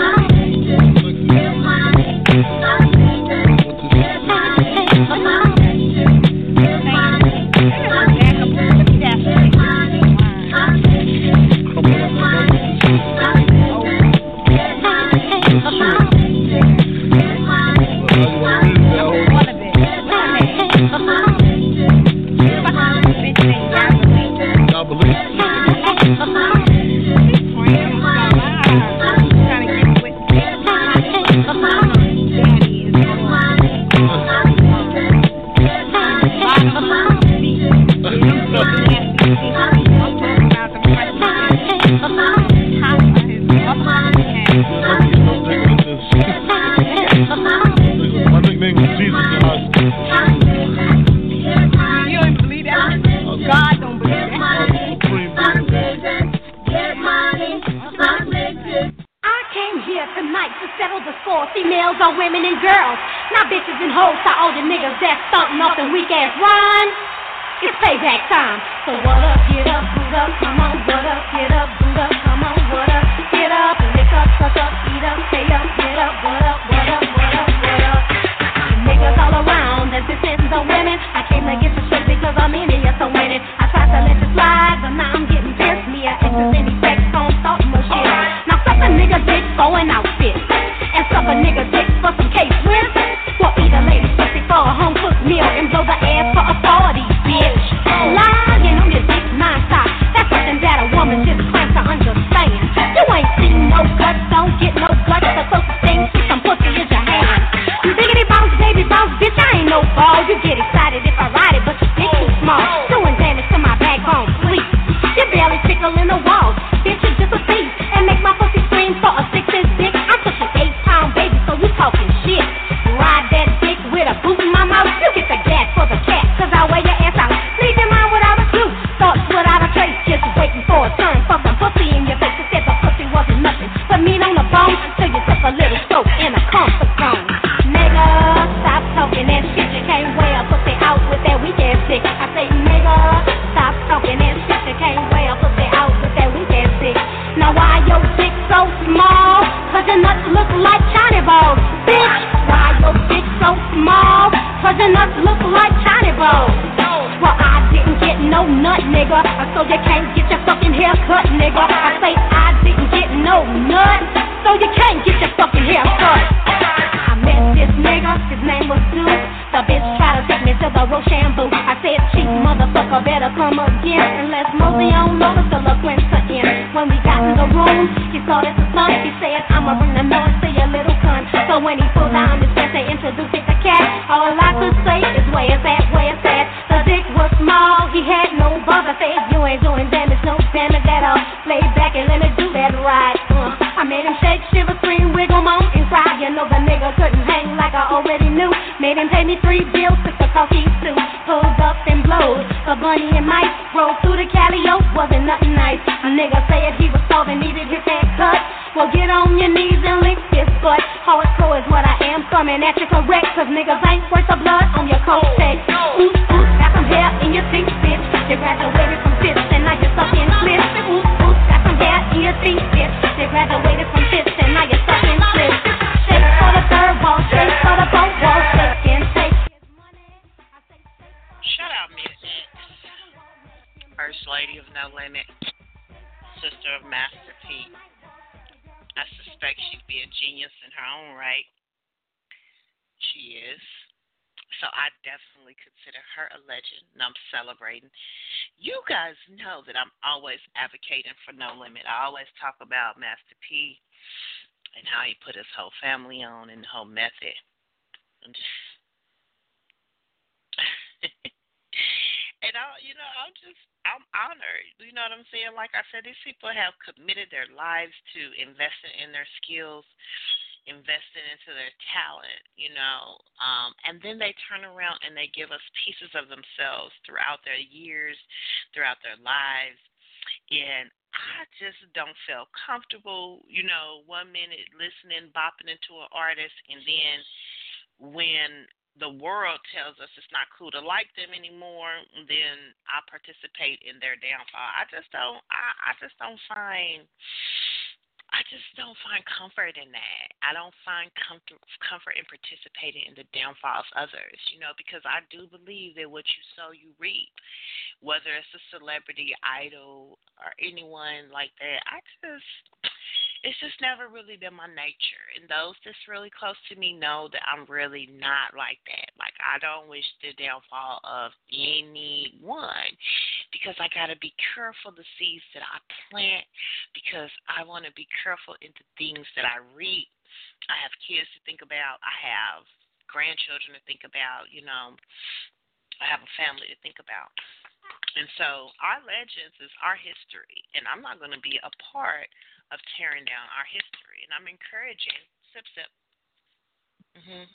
Females are women and girls, not bitches and hoes to older niggas that's stunting off them weak ass rhymes. It's payback time. So what up, get up, boot up, come on, what up, get up, boot up, come on, what up, get up, lick up, suck up, eat up, pay up, get up, what up, what up, what up, what up. Niggas all around, that's descendants of women. I came to get the shit because I'm in it, yes I'm winning. I tried to let it slide, but now I'm getting pissed. Me, I exes any sex, don't start no shit. Now suck a nigga dick for an outfit. And suck a nigga dick for some K-Swiss. Well, eat a lady pussy for a home cooked meal and blow the ass for a party, bitch. Lying on your dick non-stop, that's something that a woman just tries to understand. You ain't seen no guts, don't get no guts. The closest thing to some pussy is your hand. Biggity bounce, baby bounce, bitch, I ain't no ball. You get excited if I ride it, but your dick too small. Doing damage to my backbone, please. You barely tickling the walls, bitch, you just a thief. And make my pussy scream for a six-inch dick. I took an eight-pound baby, so you talking shit. Ride that dick with a boot in my mouth. You get the gas for the cat, cause I wear your ass out. Leave your mind without a clue, thoughts without a trace. Just waiting for a turn for some pussy in your face. You said the pussy wasn't nothing but meat on the bone, till you took a little stroke in a comfort zone. Nigga, stop talking that shit. You can't wear a pussy out with that weak ass dick. I say nigga, stop talking that shit. You can't wear a pussy out with that weak ass dick. Now why your dick so small? Cause your nuts look like China balls, bitch. Why your dick so small? Cause your nuts look like China balls. Well, I didn't get no nut, nigga, so you can't get your fucking hair cut, nigga. I say I didn't get no nut, so you can't get your fucking hair cut. I met this nigga, his name was Duke. The bitch tried to take me to the Rochambeau. I said, cheap motherfucker, better come again. And let's mosey on over till the winter end. When we got in the room, he started to stunt. He said, I'ma bring the noise to your little cunt. So when he pulled down his pants to introduce it to cat, all I could say is, where is that, where is that? The dick was small, he had no buzz. I said, you ain't doing damage, no damage at all. Lay back and let me do that right. Uh, I made him shake, shiver, scream, wiggle, moan, and cry. You know the nigga couldn't hang like I already knew. Made him pay me three bills, took the coffee suit. Pulled up and blowed, a bunny and Mike rolled through the Calio, wasn't nothing nice. A nigga said he was starving, needed his head cut. Well, get on your knees and lick this butt. Hardcore is what I am, coming at you correct. Cause niggas ain't worth the blood on your coat check. Ooh, ooh, got some hair in your teeth, bitch. You graduated from fifth and now you're stuck in clips. Ooh, ooh, got some hair in your teeth, bitch. sister of Master P. I suspect she'd be a genius in her own right. She is. So I definitely consider her a legend, and I'm celebrating. You guys know that I'm always advocating for No Limit. I always talk about Master P and how he put his whole family on and the whole method. I'm just, and I, you know, I'm just, I'm honored. You know what I'm saying? Like I said, these people have committed their lives to investing in their skills, investing into their talent, you know, um, and then they turn around and they give us pieces of themselves throughout their years, throughout their lives, and I just don't feel comfortable, you know, one minute listening, bopping into an artist, and then when the world tells us it's not cool to like them anymore, then I participate in their downfall. I just don't, I, I just don't find... I just don't find comfort in that. I don't find comfort comfort in participating in the downfalls of others, you know, because I do believe that what you sow, you reap. Whether it's a celebrity, idol, or anyone like that, I just, it's just never really been my nature. And those that's really close to me know that I'm really not like that. Like, I don't wish the downfall of anyone, because I got to be careful the seeds that I plant, because I want to be careful in the things that I reap. I have kids to think about. I have grandchildren to think about, you know. I have a family to think about. And so our legends is our history, and I'm not going to be a part of tearing down our history. And I'm encouraging, sip, sip. Mm-hmm.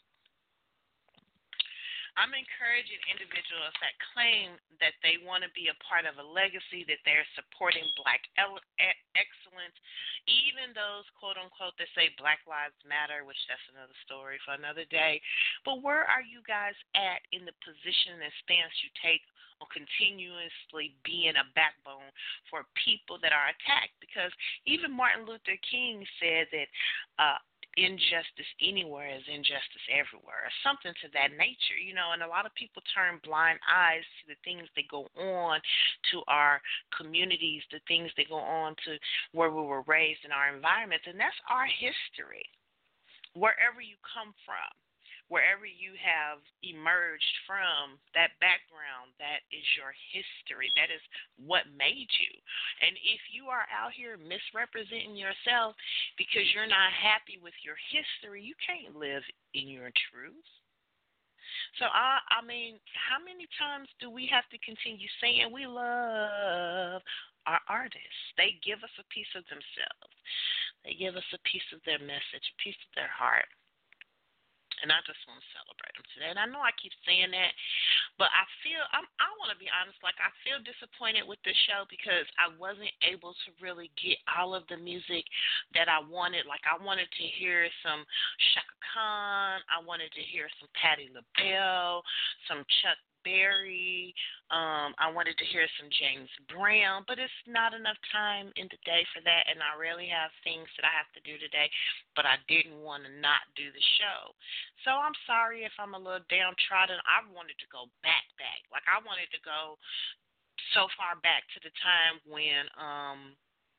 I'm encouraging individuals that claim that they want to be a part of a legacy, that they're supporting black ele- excellence, even those, quote, unquote, that say Black Lives Matter, which that's another story for another day. But where are you guys at in the position and stance you take on continuously being a backbone for people that are attacked? Because even Martin Luther King said that uh, injustice anywhere is injustice everywhere, or something to that nature, you know, and a lot of people turn blind eyes to the things that go on to our communities, the things that go on to where we were raised in our environments, and that's our history. Wherever you come from, wherever you have emerged from, that background, that is your history. That is what made you. And if you are out here misrepresenting yourself because you're not happy with your history, you can't live in your truth. So, I, I mean, how many times do we have to continue saying we love our artists? They give us a piece of themselves. They give us a piece of their message, a piece of their heart. And I just want to celebrate them today. And I know I keep saying that, but I feel, I'm, I want to be honest, like I feel disappointed with this show because I wasn't able to really get all of the music that I wanted. Like I wanted to hear some Chaka Khan. I wanted to hear some Patti LaBelle, some Chuck Berry. Um, I wanted to hear some James Brown, but it's not enough time in the day for that, and I really have things that I have to do today, but I didn't want to not do the show. So I'm sorry if I'm a little downtrodden. I wanted to go back, back. Like I wanted to go so far back to the time when um,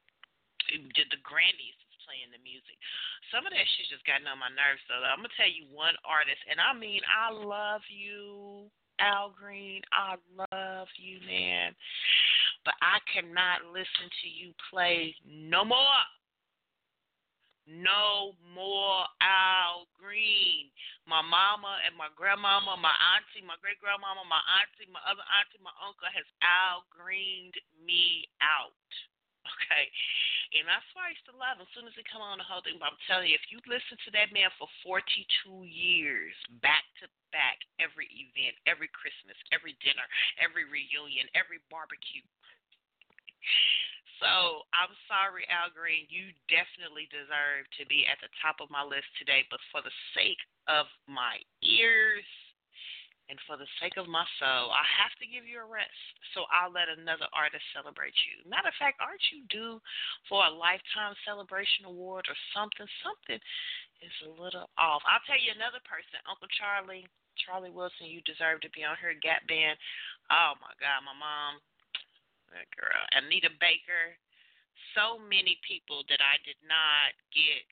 the Grammys was playing the music. Some of that shit just gotten on my nerves, so I'm going to tell you one artist, and I mean, I love you, Al Green, I love you, man. But I cannot listen to you play no more. No more Al Green. My mama and my grandmama, my auntie, my great-grandmama, my auntie, my other auntie, my uncle has Al Greened me out. Okay? And that's why I used to love him. As soon as he come on the whole thing, but I'm telling you, if you listen to that man for forty-two years, back to back, every event, every Christmas, every dinner, every reunion, every barbecue. So I'm sorry, Al Green, you definitely deserve to be at the top of my list today, but for the sake of my ears and for the sake of my soul, I have to give you a rest. So I'll let another artist celebrate you. Matter of fact, aren't you due for a Lifetime Celebration Award or something? Something is a little off. I'll tell you another person, Uncle Charlie, Charlie Wilson, you deserve to be on her Gap Band. Oh, my God, my mom, that girl. Anita Baker, so many people that I did not get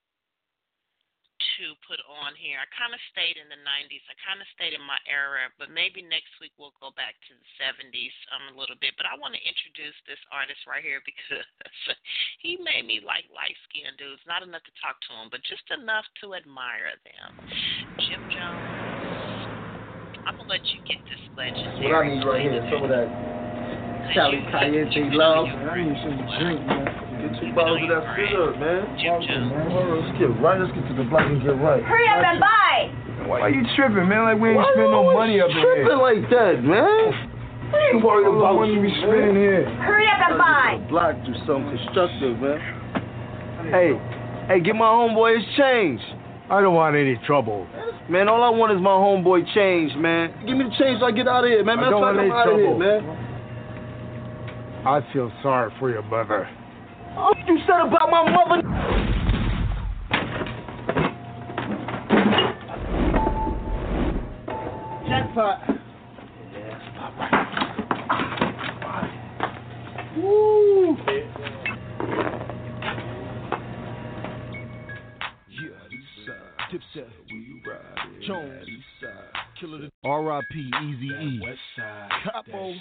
to put on here. I kind of stayed in the nineties. I kind of stayed in my era, but maybe next week we'll go back to the seventies um, a little bit. But I want to introduce this artist right here because he made me like light-skinned dudes. Not enough to talk to him, but just enough to admire them. Jim Jones. I'm going to let you get this legendary. What I need right here is some of that Cali Caliente love. I need some drink, man. Get two bottles of that good, man. Jim Jones. Let's get right. Let's get to the block and get right. Hurry up and buy. Why you tripping, man? Like we ain't Why spend no you money up in here. tripping like that, man? We ain't worried All the about money you, we spending here. Hurry up and buy. Block do something constructive, man. Hey, hey, get my homeboy his change. I don't want any trouble. Man, all I want is my homeboy change, man. Give me the change so I get out of here, man. I don't want any out of here, trouble. man. I feel sorry for your mother. Oh, you said about my mother. Jackpot. Yes, pop right. Woo. Dipset, Jones, Killer the R I P Eazy-E, Capo,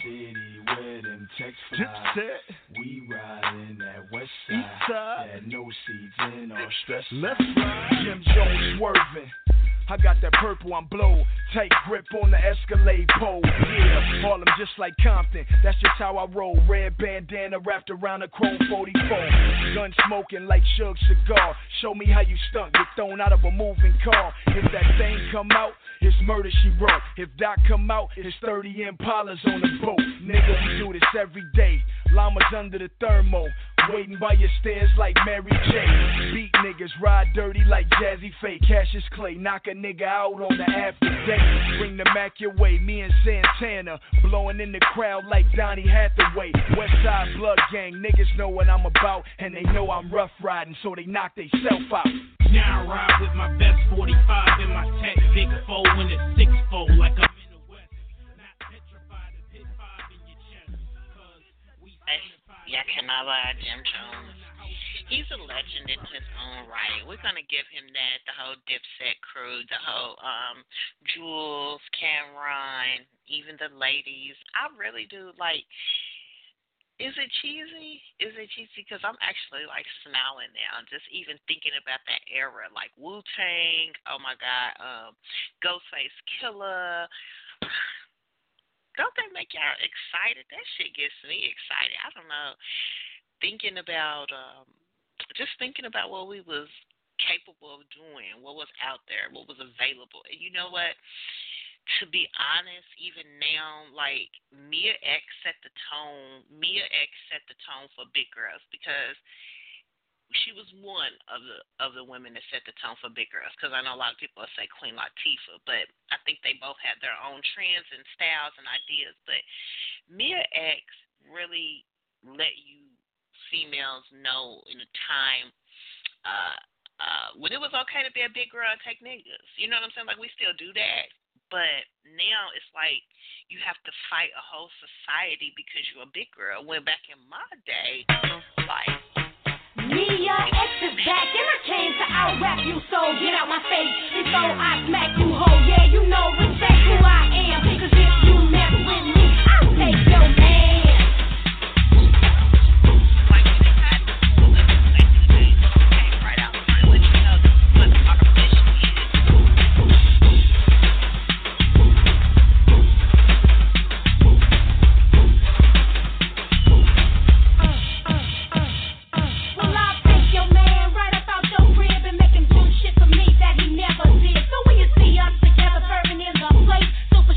Dipset, we riding that west side, Eastside, that no seats in or stress. Let's ride. Jim Jones swerving. I got that purple, I'm blow. Tight grip on the Escalade pole. Yeah, Harlem just like Compton. That's just how I roll. Red bandana wrapped around a chrome forty-four. Gun smoking like Suge Cigar. Show me how you stunt. Get thrown out of a moving car. If that thing come out, it's murder she wrote. If Doc come out, it's thirty Impalas on the boat. Nigga, we do this every day. Llamas under the thermo. Waiting by your stairs like Mary J. Beat niggas, ride dirty like Jazzy Faye. Cassius Clay, knock a nigga out on the after day. Bring the Mac your way, me and Santana. Blowing in the crowd like Donnie Hathaway. Westside Blood Gang, niggas know what I'm about. And they know I'm rough riding, so they knock they self out. Now I ride with my best forty-five in my tech. Big four in the six four like I'm in the West. Not petrified of hit five in your chest. Cause we Yeah, can I lie, Jim Jones? He's a legend in his own right. We're gonna give him that. The whole Dipset crew, the whole um, Jules, Cameron, even the ladies. I really do like. Is it cheesy? Is it cheesy? Because I'm actually like smiling now, just even thinking about that era, like Wu-Tang. Oh my God, um, Ghostface Killer. Don't they make y'all excited? That shit gets me excited. I don't know. Thinking about, um, just thinking about what we was capable of doing, what was out there, what was available. And you know what? To be honest, even now, like, Mia X set the tone. Mia X set the tone for big girls because she was one of the of the women that set the tone for big girls. Because I know a lot of people say Queen Latifah, but I think they both had their own trends and styles and ideas. But Mia X really let you females know in a time uh, uh, when it was okay to be a big girl and take niggas. You know what I'm saying? Like, we still do that. But now it's like you have to fight a whole society because you're a big girl. When back in my day, like... Mia X is back and I came to out-rap you, so get out my face before I smack you, ho. Yeah, you know respect who I am, cause if you mess with me, I'll take your man. Shit for me that he never did. So when you see us together, serving in the place, so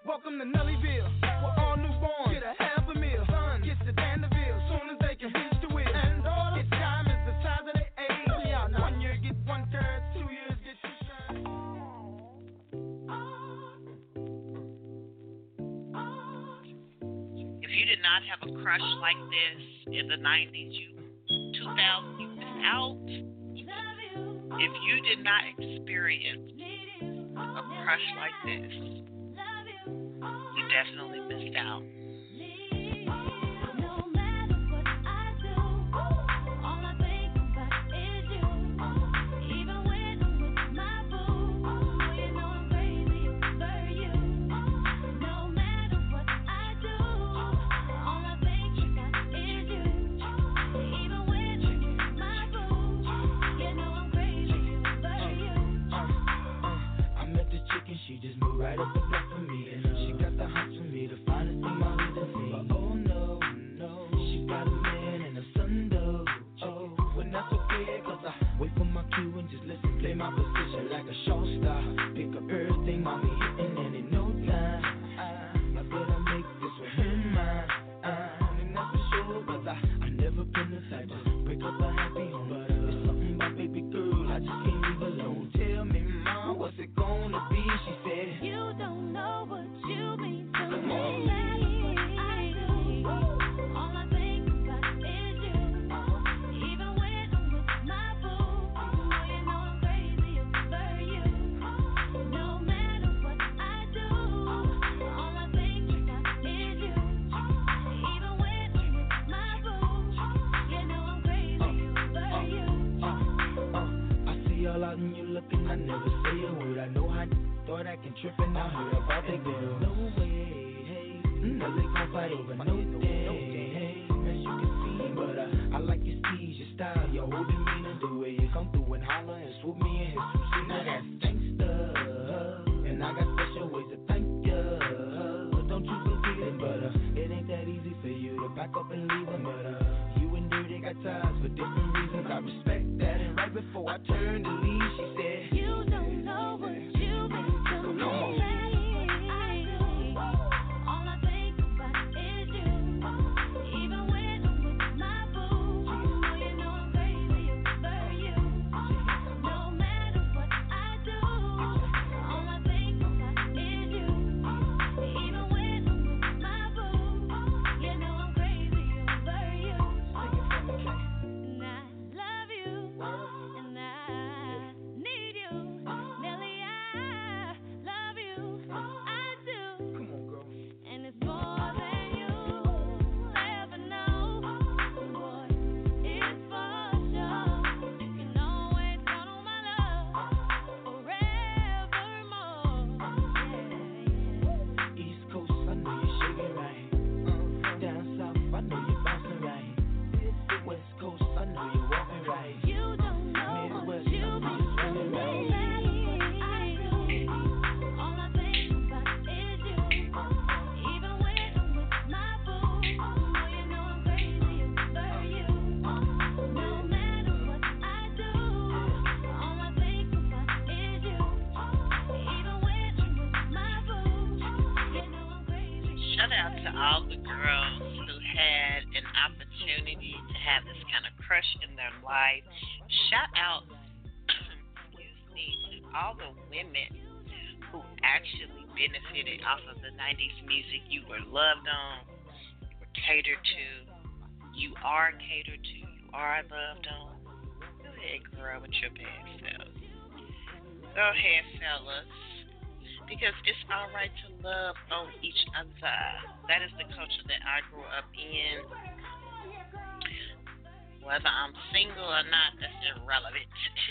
Welcome to Nellyville, where all newborns get a half a meal. Son gets to Vanderbilt, soon as they can reach the wheel. And daughter, it's time is the size of their age. One year get one third, two years get two thirds. If you did not have a crush like this in the nineties, you two thousand, you missed out. If you did not experience a crush like this, you definitely missed out. She just moved right up the block for me, and she got the hots for me, the finest thing my hood has seen. But oh no, no, she got a man and a son though. Oh, when that's okay, cause I wait for my cue and just listen, play my position like a show star. Pick up everything, mommy hitting, and in no time, I, I better make this with him mine. Uh, and that's for sure, cause I, I never been the type to break up a happy home. But uh, it's something about baby girl, I just can't leave alone. Tell me, mom, what's it gonna be? She said, you don't know what you mean to me. All I think about is you. Even when I'm with my boo, you know I'm crazy over you. No matter what I do, all I think about is you. Even when I'm with my boo, you know I'm crazy over you. I see all out and you looking, I never say a word. I know how thought I can trip and I heard about the girl. No way, hey, no they gon' fight over no day, hey, as you can see. But uh, I like your steez, your style, your whole demeanor, the way you come through and holler and swoop me in his two-seater. Now that's gangsta, and I got special ways to thank ya. Don't you forget it, but uh, it ain't that easy for you to back up and leave him. But uh, you and Dirty got ties for different reasons. I respect that. And right before I turned to leave, she said, you don't know what you've been. Come on. All I think about is you. Even when I'm with my boo, you know I'm crazy over you. No matter what I do, all I think about is you. Even when I'm with my boo, you know I'm crazy over you. And I love you, and I need you, Nelly. I love you, I do. Come on, girl. And it's more than you ever know. Boy, it's for sure. You can always count on my love forevermore. Yeah. East Coast, I know you're shaking right. Down south, I know you're bouncing right. West Coast, I know you're walking right. You don't know what you've been running right. Shout out to all the girls who had an opportunity to have this kind of crush in their life. Shout out, excuse me, to all the women who actually benefited off of the nineties music. You were loved on, you were catered to, you are catered to, you are loved on. Go ahead, girl, with your bad self. Go ahead, fellas. Because it's all right to love on each other. That is the culture that I grew up in. Whether I'm single or not, that's irrelevant.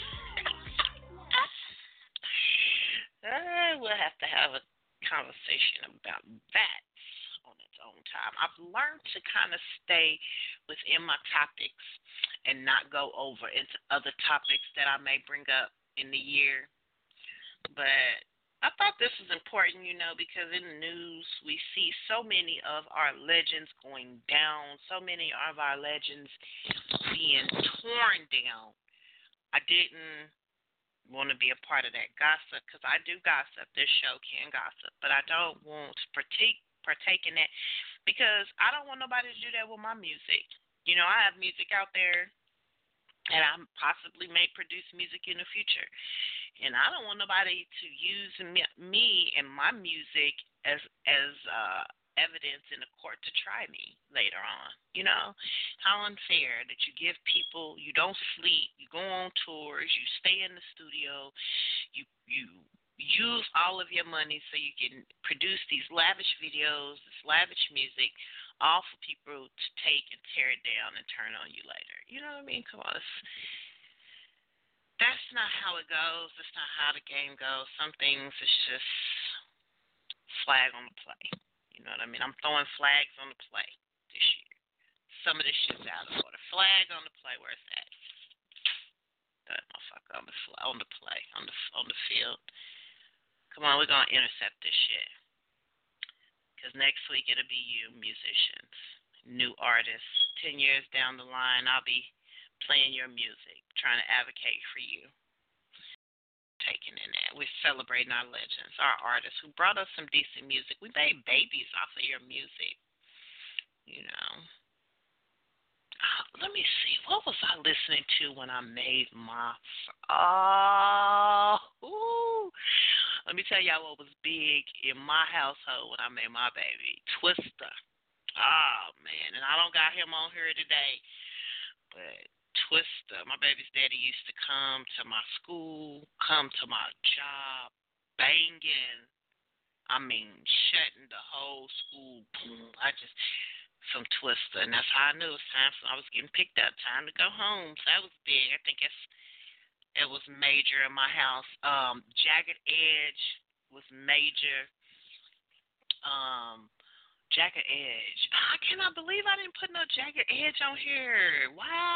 uh, we'll have to have a conversation about that on its own time. I've learned to kind of stay within my topics and not go over into other topics that I may bring up in the year. But I thought this was important, you know, because in the news we see so many of our legends going down, so many of our legends being torn down. I didn't want to be a part of that gossip, because I do gossip. This show can gossip, but I don't want to partake partake in that, because I don't want nobody to do that with my music. You know, I have music out there, and I possibly may produce music in the future, and I don't want nobody to use me, me and my music as as uh, evidence in a court to try me later on. You know, how unfair that you give people, you don't sleep, you go on tours, you stay in the studio, you you use all of your money so you can produce these lavish videos, this lavish music, all for people to take and tear it down and turn on you later. You know what I mean? Come on. It's, that's not how it goes. That's not how the game goes. Some things it's just flag on the play. You know what I mean? I'm throwing flags on the play this year. Some of this shit's out of order. Flag on the play. Where's that? That motherfucker on the fl- on the play on the on the field. Come on, we're gonna intercept this shit. Because next week it'll be you, musicians, new artists. Ten years down the line, I'll be playing your music, trying to advocate for you. Taking in that. We're celebrating our legends, our artists who brought us some decent music. We made babies off of your music. You know. Oh, let me see. What was I listening to when I made my... Oh, ooh. Let me tell y'all what was big in my household when I made my baby. Twista. Oh, man. And I don't got him on here today. But Twista, my baby's daddy used to come to my school, come to my job, banging. I mean, shutting the whole school. Boom. I just... Some Twista. And that's how I knew it was time. So I was getting picked up. Time to go home. So that was big. I think it's... It was major in my house. Um, Jagged Edge was major. Um, Jagged Edge. I cannot believe I didn't put no Jagged Edge on here.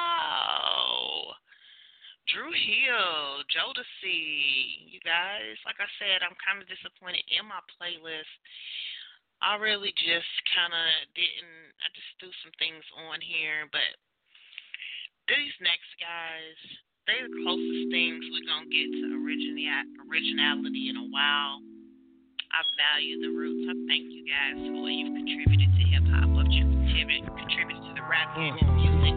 Wow. Drew Hill, Jodeci. You guys, like I said, I'm kind of disappointed in my playlist. I really just kind of didn't. I just threw some things on here, but these next guys, they're the closest things we're going to get to originality in a while. I value the roots. I thank you guys for what you've contributed to hip-hop, what you've contributed to the rap game and music.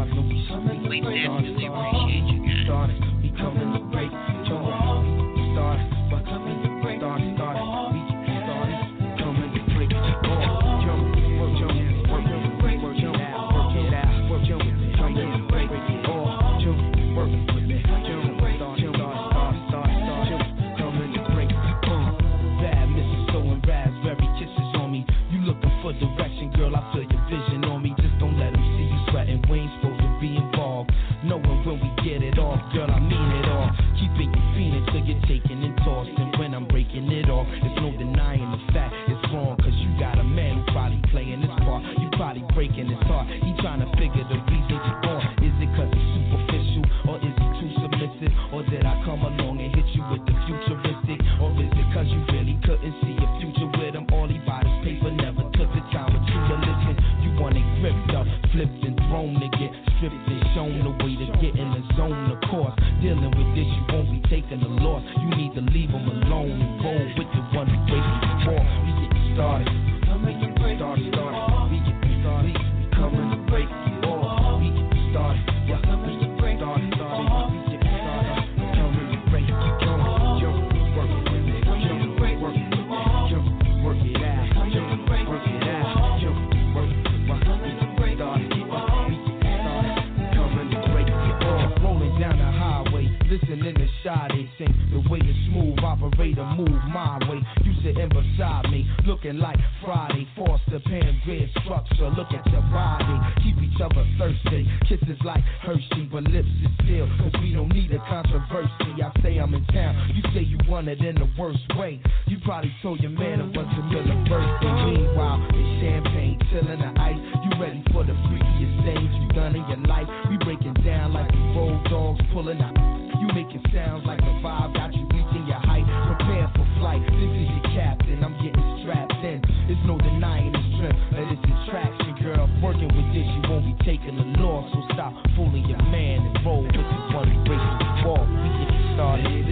We definitely appreciate you guys. We coming to break your wall. Start, but coming to break your wall. We started, coming to break your wall. Jump, work, jump, work, break, work, jump, work it out, work, jump, coming to break your wall. Work with me, jump, start, jump, start, start, start, jump, coming to break, uh, bad mistletoe and raspberry kisses on me. You looking for direction, girl? I feel your vision on me. Just don't let them see you sweating. We ain't supposed to be involved. Knowing when we get it off, girl, I mean it all. Keeping you feeling till you're taking and tossing. When I'm breaking it off, there's no denying the fact it's wrong. Cause you got a man who probably playing his part. You probably breaking his heart. He trying to figure the reason you're gone. Is it cause he's superficial? Or is he too submissive? Or did I come along and hit you with the futuristic? Or is it cause you really couldn't see a future with him? All he bought his paper, never took the time with you to listen. You want it gripped up, flipped and thrown to get stripped and shown the way to get in the zone. Of course, dealing with this, you won't be taking a loss. You need to leave him alone and roll with the one who breaks the wall. We get started. We get started, started. We get started. We coming to break the wall. We get started. Yeah, we get started, started. We get started. Coming to break the wall. Jump, work with it. Jump, work with it. Jump, work it out. Jump, work it out. Jump, work it out. We get started. We get started. Coming to break the wall. Rolling down the highway, listening to Sade sing. The way it's smooth, operator move my way. You sitting beside me, looking like Friday. Foster Pan, grid structure, look at your body. Keep each other thirsty, kisses like Hershey, but lips is still. Cause we don't need a controversy. I say I'm in town, you say you want it in the worst way. You probably told your man it was a Miller birthday. Meanwhile, it's champagne, chilling the ice. You ready for the freakiest things you done in your life? We breaking down like the road dogs pulling out. You making sounds like the vibe got you reaching your height. Prepare for flight. This is your captain. I'm getting strapped in. There's no denying the strength of this attraction, girl. Working with this, you won't be taking the loss. So stop fooling your man and roll with the one who breaks the wall. We get started.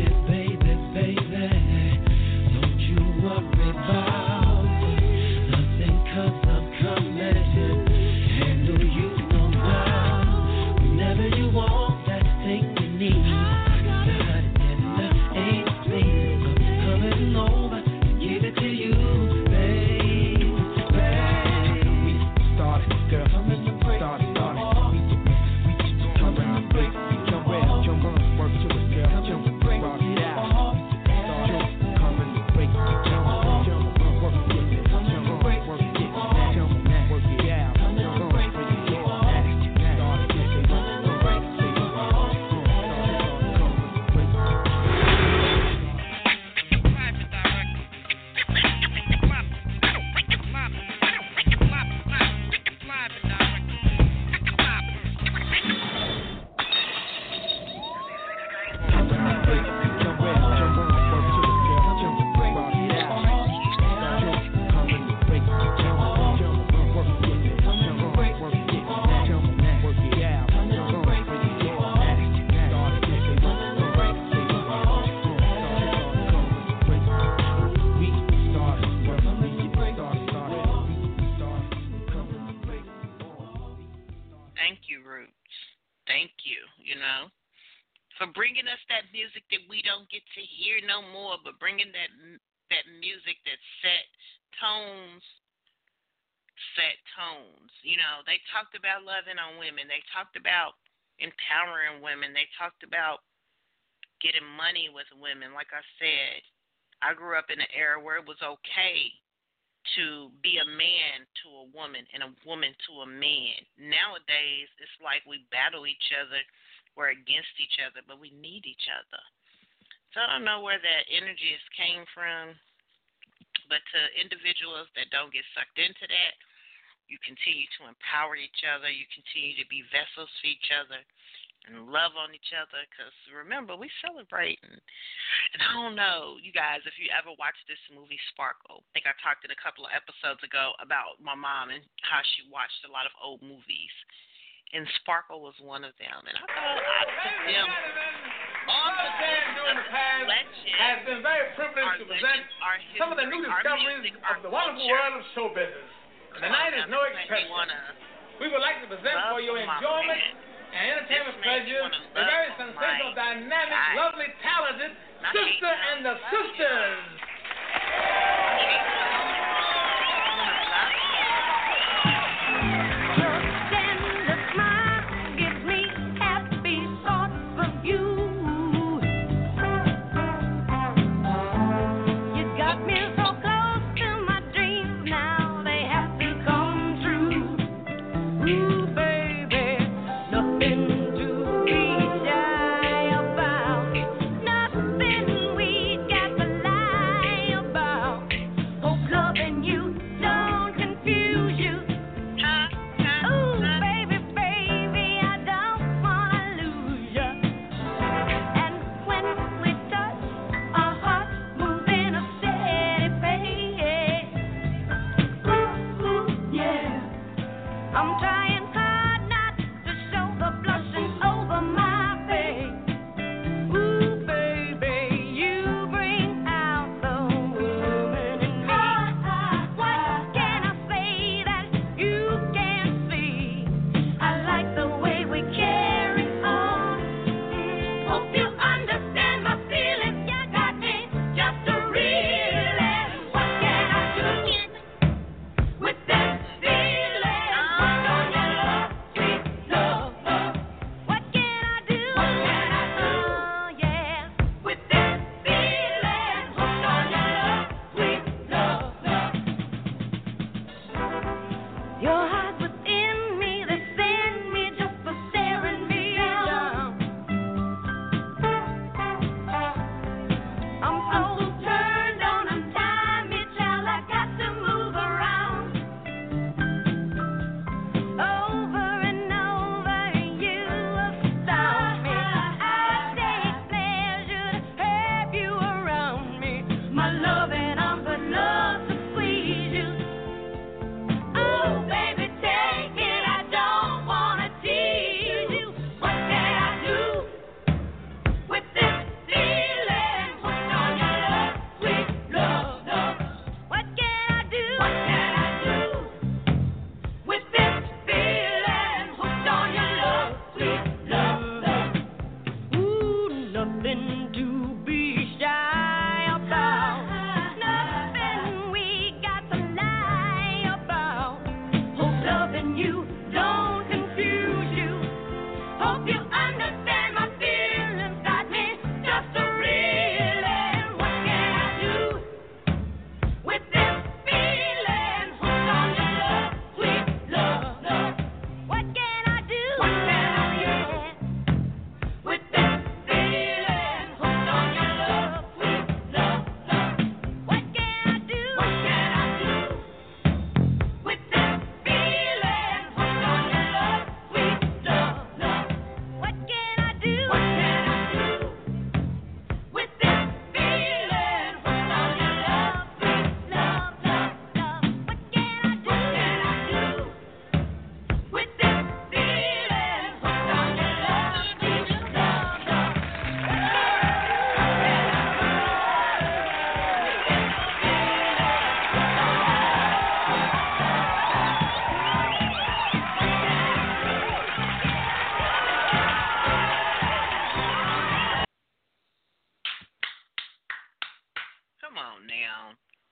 Thank you, you know, for bringing us that music that we don't get to hear no more, but bringing that that music that set tones, set tones. You know, they talked about loving on women. They talked about empowering women. They talked about getting money with women. Like I said, I grew up in an era where it was okay to be a man to a woman and a woman to a man. Nowadays, it's like we battle each other. We're against each other, but we need each other. So I don't know where that energy has came from, but to individuals that don't get sucked into that, you continue to empower each other. You continue to be vessels for each other and love on each other, because remember, we celebrate. And, and I don't know, you guys, if you ever watched this movie Sparkle. I think I talked in a couple of episodes ago about my mom and how she watched a lot of old movies. And Sparkle was one of them. And I thought I put them on the during the past has been very privileged to present history, some of the new discoveries music, of the wonderful world of show business. And tonight is no exception. We would like to present for your enjoyment and entertainment pleasure the very sensational, dynamic, lovely, talented Sister and the Sisters. Nothing we got for life.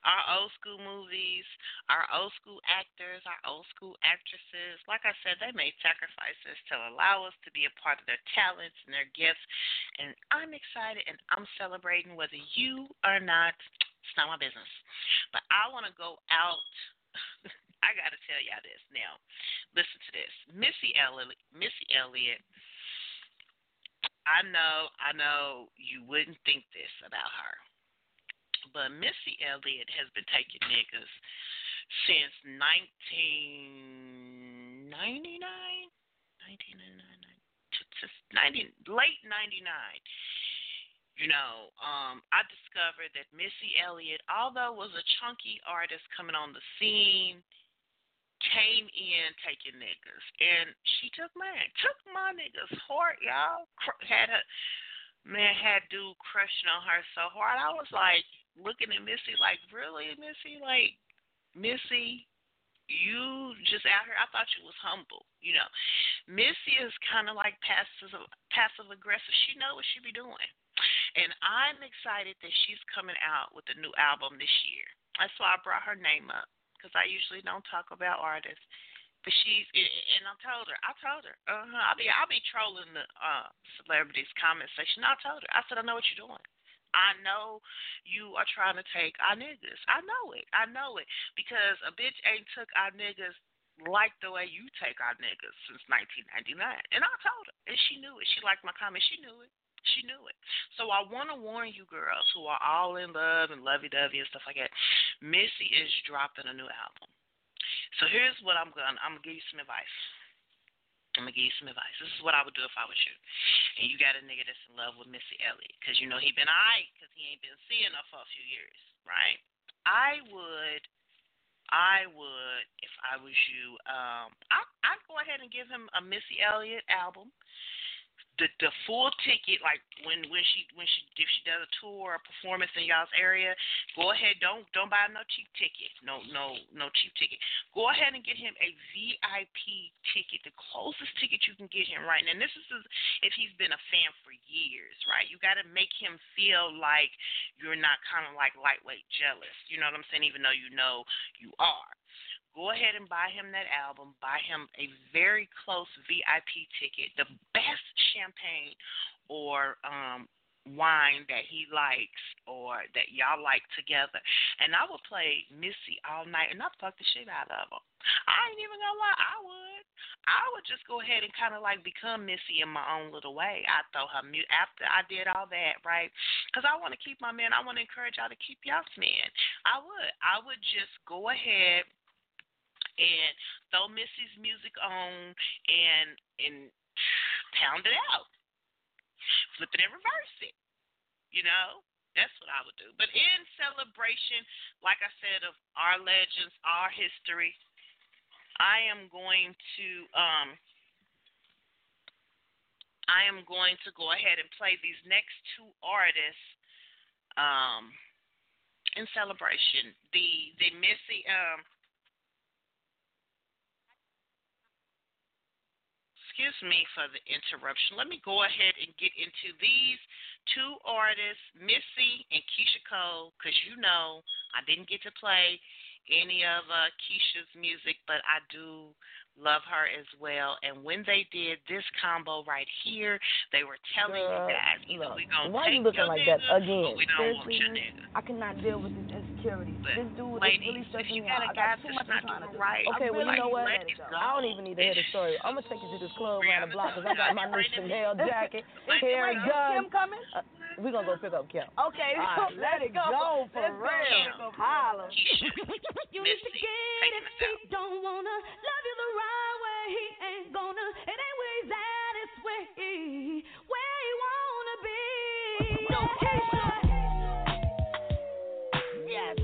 our old school movies, our old school actors, our old school actresses, like I said, they made sacrifices to allow us to be a part of their talents and their gifts. And I'm excited and I'm celebrating whether you or not. It's not my business. But I want to go out. I got to tell y'all this now. Listen to this. Missy Elliott, Missy Elliott, I know, I know you wouldn't think this about her, but Missy Elliott has been taking niggas since nineteen ninety-nine, nineteen ninety-nine, ninety, late ninety-nine. You know, um, I discovered that Missy Elliott, although was a chunky artist coming on the scene, came in taking niggas, and she took mine, took my niggas hard, y'all. Had a man had dude crushing on her so hard. I was like looking at Missy, like, really, Missy, like, Missy, you just out here. I thought you was humble, you know. Missy is kind of like passive, passive aggressive. She know what she be doing, and I'm excited that she's coming out with a new album this year. That's why I brought her name up. Because I usually don't talk about artists, but she's and I told her, I told her, uh huh, I'll be I'll be trolling the uh, celebrities comment section. I told her, I said, I know what you're doing. I know you are trying to take our niggas. I know it. I know it because a bitch ain't took our niggas like the way you take our niggas since nineteen ninety-nine. And I told her, and she knew it. She liked my comment. She knew it. She knew it. So I want to warn you girls who are all in love and lovey-dovey and stuff like that. Missy is dropping a new album. So here's what I'm going to I'm going to give you some advice. I'm going to give you some advice. This is what I would do if I was you. And you got a nigga that's in love with Missy Elliott because you know he been all right because he ain't been seeing her for a few years, right? I would, I would, if I was you, um, I, I'd go ahead and give him a Missy Elliott album. The the full ticket, like when, when she when she if she does a tour or performance in y'all's area, go ahead. Don't don't buy no cheap ticket. No no no cheap ticket. Go ahead and get him a V I P ticket, the closest ticket you can get him right now. And this is if he's been a fan for years, right? You got to make him feel like you're not kind of like lightweight jealous. You know what I'm saying? Even though you know you are. Go ahead and buy him that album. Buy him a very close V I P ticket, the best champagne or um, wine that he likes or that y'all like together. And I would play Missy all night, and I'd fuck the shit out of him. I ain't even gonna lie, I would. I would just go ahead and kind of like become Missy in my own little way. I'd throw her mute after I did all that, right? Because I want to keep my man. I want to encourage y'all to keep y'all's man. I would. I would just go ahead and throw Missy's music on and and pound it out. Flip it and reverse it. You know? That's what I would do. But in celebration, like I said, of our legends, our history, I am going to um I am going to go ahead and play these next two artists um in celebration. The the Missy um Excuse me for the interruption. Let me go ahead and get into these two artists, Missy and Keyshia Cole, because you know I didn't get to play any of uh, Keisha's music, but I do love her as well. And when they did this combo right here, they were telling Girl, you guys, either we gonna why take you looking your like nigga, that again? or we don't want your nigga. I cannot deal with this insecurity. But this dude ladies, is really stressing if you me got out. a I guy got too that's much not I'm trying to doing do. right, Okay, well, you know what? let it go. I don't even need to hear the story. I'm going to take you to this club around the block because I got my new Chanel jacket, hair done. Kim coming? Uh, we're going to go pick up Kim. Okay, right, let it go. For Let's real. Go. Holla. You used to get it if he don't wanna love you the right way. He ain't gonna. It ain't where he's at, it's where he, where he wanna be. Yo, Keisha. Yes.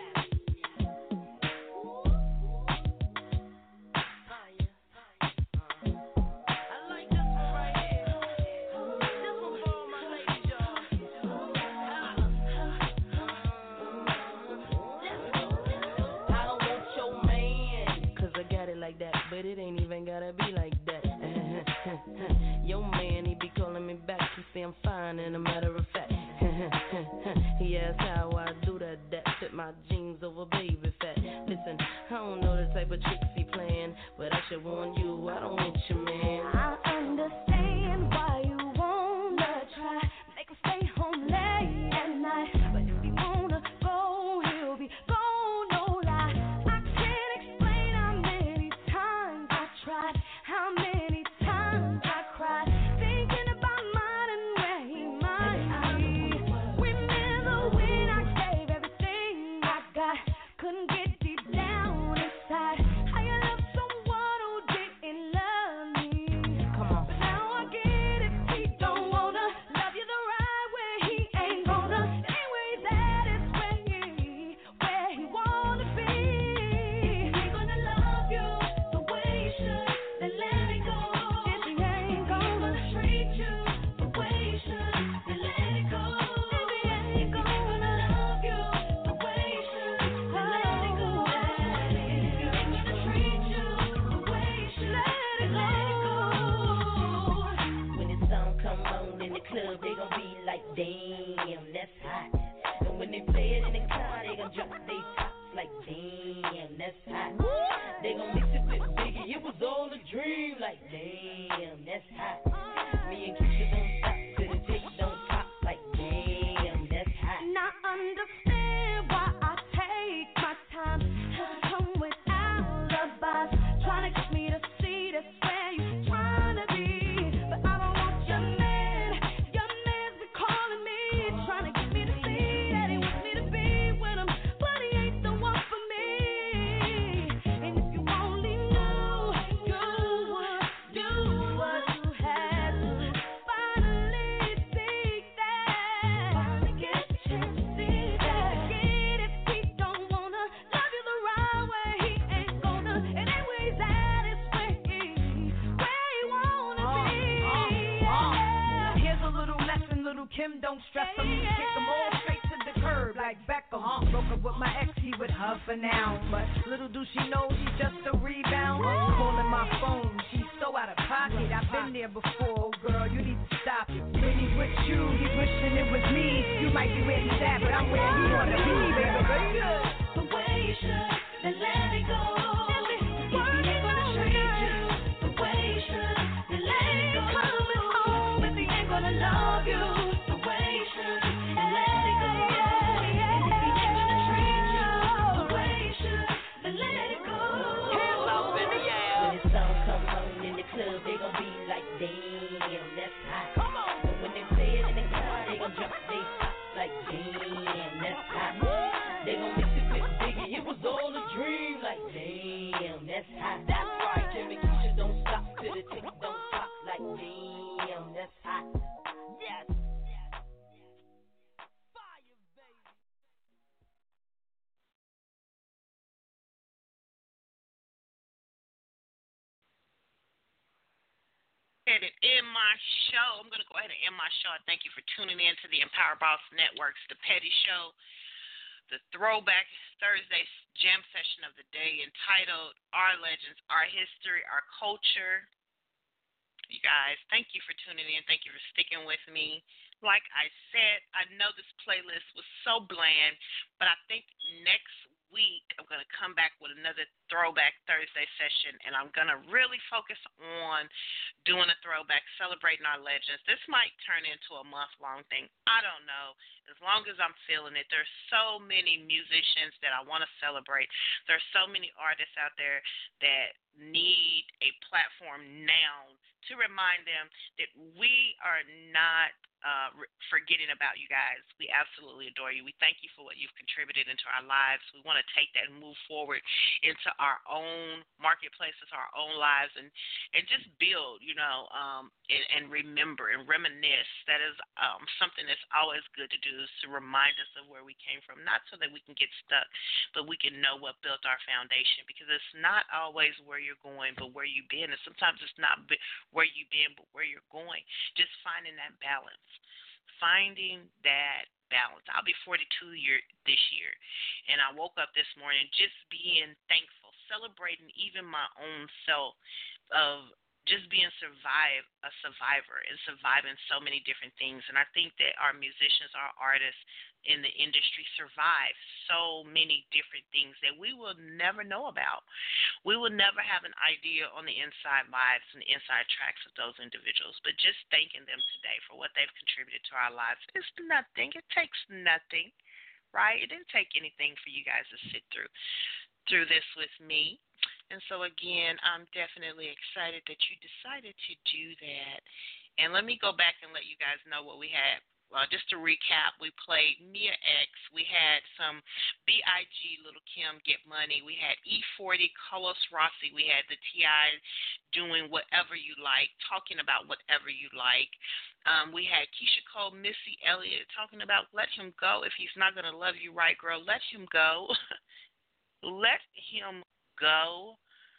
That, but it ain't even gotta be like that. Yo man, he be calling me back. He say I'm fine, and a matter of fact, he asked how I do that. That fit my jeans over baby fat. Listen, I don't know the type of tricks he playing, but I should warn you, I don't want you, man. I understand why you wanna try, make him stay home late at night, but if he wanna go, he'll be gone, no lie. I can't explain how many times I tried, how many times I cried, thinking about mine and where he might be. Remember when I gave everything I got, couldn't get deep down inside. How you love someone who didn't love me? Come on. But now I get it. He don't wanna love you the right way. He ain't gonna. Anyway, that is where he, where he wanna be. If he ain't gonna love you the way you should, then let it go. If he ain't gonna treat you the way you should, then let it go. If he ain't gonna love you the way you should, then let it go. If he ain't gonna treat you the way you should, let it go. When the song come on in the club, they gon' be like, damn, that's hot. And when they play it in the car, they gon' drop they tops like, damn, that's hot. They gon' mix it with Biggie, it was all a dream, like, damn, that's hot. Me and Keisha don't stop till the dick don't pop, like, damn, that's hot. Now understand why I take my time to come with alibis, trying to get me to see that's where you trying to be. But I don't want your man, your man's been calling me, trying to get me to see that he wants me to be with him, but he ain't the one for me. And if you only knew, you would do what you had to. Finally see that, finally get a chance to see that. Get if he don't wanna love you the right way, he ain't gonna. And anyways, that is where he, where he wanna be. Yeah. Here's a little lesson, little Kim, don't stress him. Kick him all straight to the curb like Beckham. Broke up with my ex, he with her for now. But little do she know she's just a rebound. Calling my phone, she's so out of pocket. I've been there before, girl, you need to stop it. When he's with you, he's wishing it was me. You might be where he's at, but I'm where he wanna be, baby. The way you should, then let it go. If he ain't gonna treat you the way you should, then let it go. Coming home if he ain't gonna love you the way you should, then let it go. And if he ain't gonna treat you the way you should, then let it go. Hands up in the air. When the song come on in the club, they gon' be like, damn, that's hot. Come on. And when they play it in the car, they gon' drop they tops like, damn, that's hot. They gon' mix it with Biggie, it was all a dream, like, damn, that's hot. That's right, Jimmy Keisha don't stop till the tick don't pop, like, damn, that's hot. Yes. And in my show, I'm going to go ahead and end my show. I thank you for tuning in to the Empower Boss Network's The Petty Show, the Throwback Thursday Jam Session of the day entitled Our Legends, Our History, Our Culture. You guys, thank you for tuning in. Thank you for sticking with me. Like I said, I know this playlist was so bland, but I think next week I'm going to come back with another Throwback Thursday session, and I'm going to really focus on doing a throwback, celebrating our legends. This might turn into a month-long thing. I don't know. As long as I'm feeling it. There's so many musicians that I want to celebrate. There's so many artists out there that need a platform now to remind them that we are not uh, forgetting about you guys. We absolutely adore you. We thank you for what you've contributed into our lives. We want to take that and move forward into our own marketplaces, our own lives, and, and just build, you know, um, and, and remember and reminisce. That is um, something that's always good to do, is to remind us of where we came from, not so that we can get stuck, but we can know what built our foundation, because it's not always where you're going, but where you've been. And sometimes it's not where you've been, but where you're going. Just finding that balance. Finding that balance. I'll be forty-two year this year, and I woke up this morning just being thankful, celebrating even my own self of just being survive a survivor and surviving so many different things. And I think that our musicians, our artists in the industry survive so many different things that we will never know about. We will never have an idea on the inside lives and the inside tracks of those individuals. But just thanking them today for what they've contributed to our lives is nothing. It takes nothing, right? It didn't take anything for you guys to sit through through this with me. And so, again, I'm definitely excited that you decided to do that. And let me go back and let you guys know what we had. Uh, just to recap, we played Mia X. We had some B I G, Little Kim, Get Money. We had E forty, Carlos Rossi. We had the T I doing Whatever You Like, talking about whatever you like. Um, we had Keisha Cole, Missy Elliott talking about let him go. If he's not going to love you right, girl, let him go. Let him go.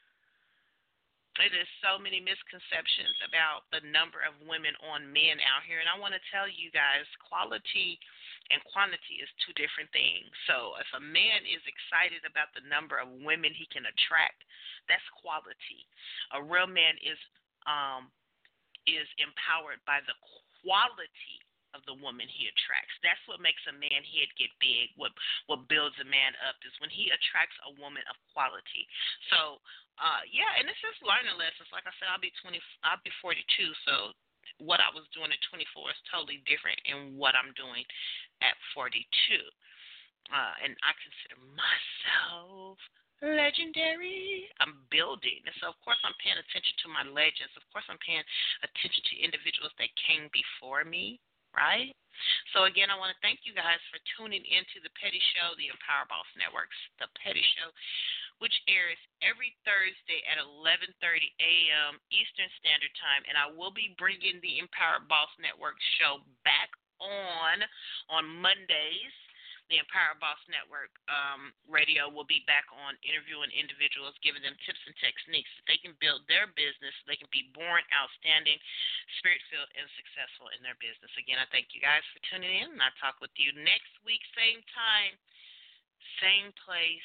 There's so many misconceptions about the number of women on men out here. And I want to tell you guys, quality and quantity is two different things. So if a man is excited about the number of women he can attract, that's quality. A real man is um, is empowered by the quality of the woman he attracts. That's what makes a man head get big. What what builds a man up is when he attracts a woman of quality. So, uh, yeah, and it's just learning lessons. Like I said, I'll be twenty. I'll be forty-two. So, what I was doing at twenty-four is totally different in what I'm doing at forty-two. Uh, and I consider myself legendary. I'm building. And so, of course, I'm paying attention to my legends. Of course, I'm paying attention to individuals that came before me. Right? So, again, I want to thank you guys for tuning into the Petty Show, the Empower Boss Network's The Petty Show, which airs every Thursday at eleven thirty a.m. Eastern Standard Time. And I will be bringing the Empower Boss Network show back on on Mondays. The Empower Boss Network um, radio will be back on interviewing individuals, giving them tips and techniques that they can build their business, so they can be born outstanding, spirit-filled, and successful in their business. Again, I thank you guys for tuning in, and I'll talk with you next week, same time, same place,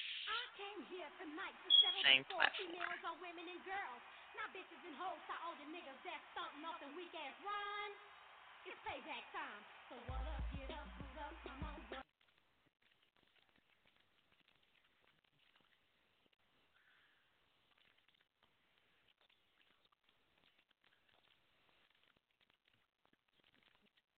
same platform. Females are women and girls. Now bitches and hoes are all the niggas that's stunting off the weak ass run.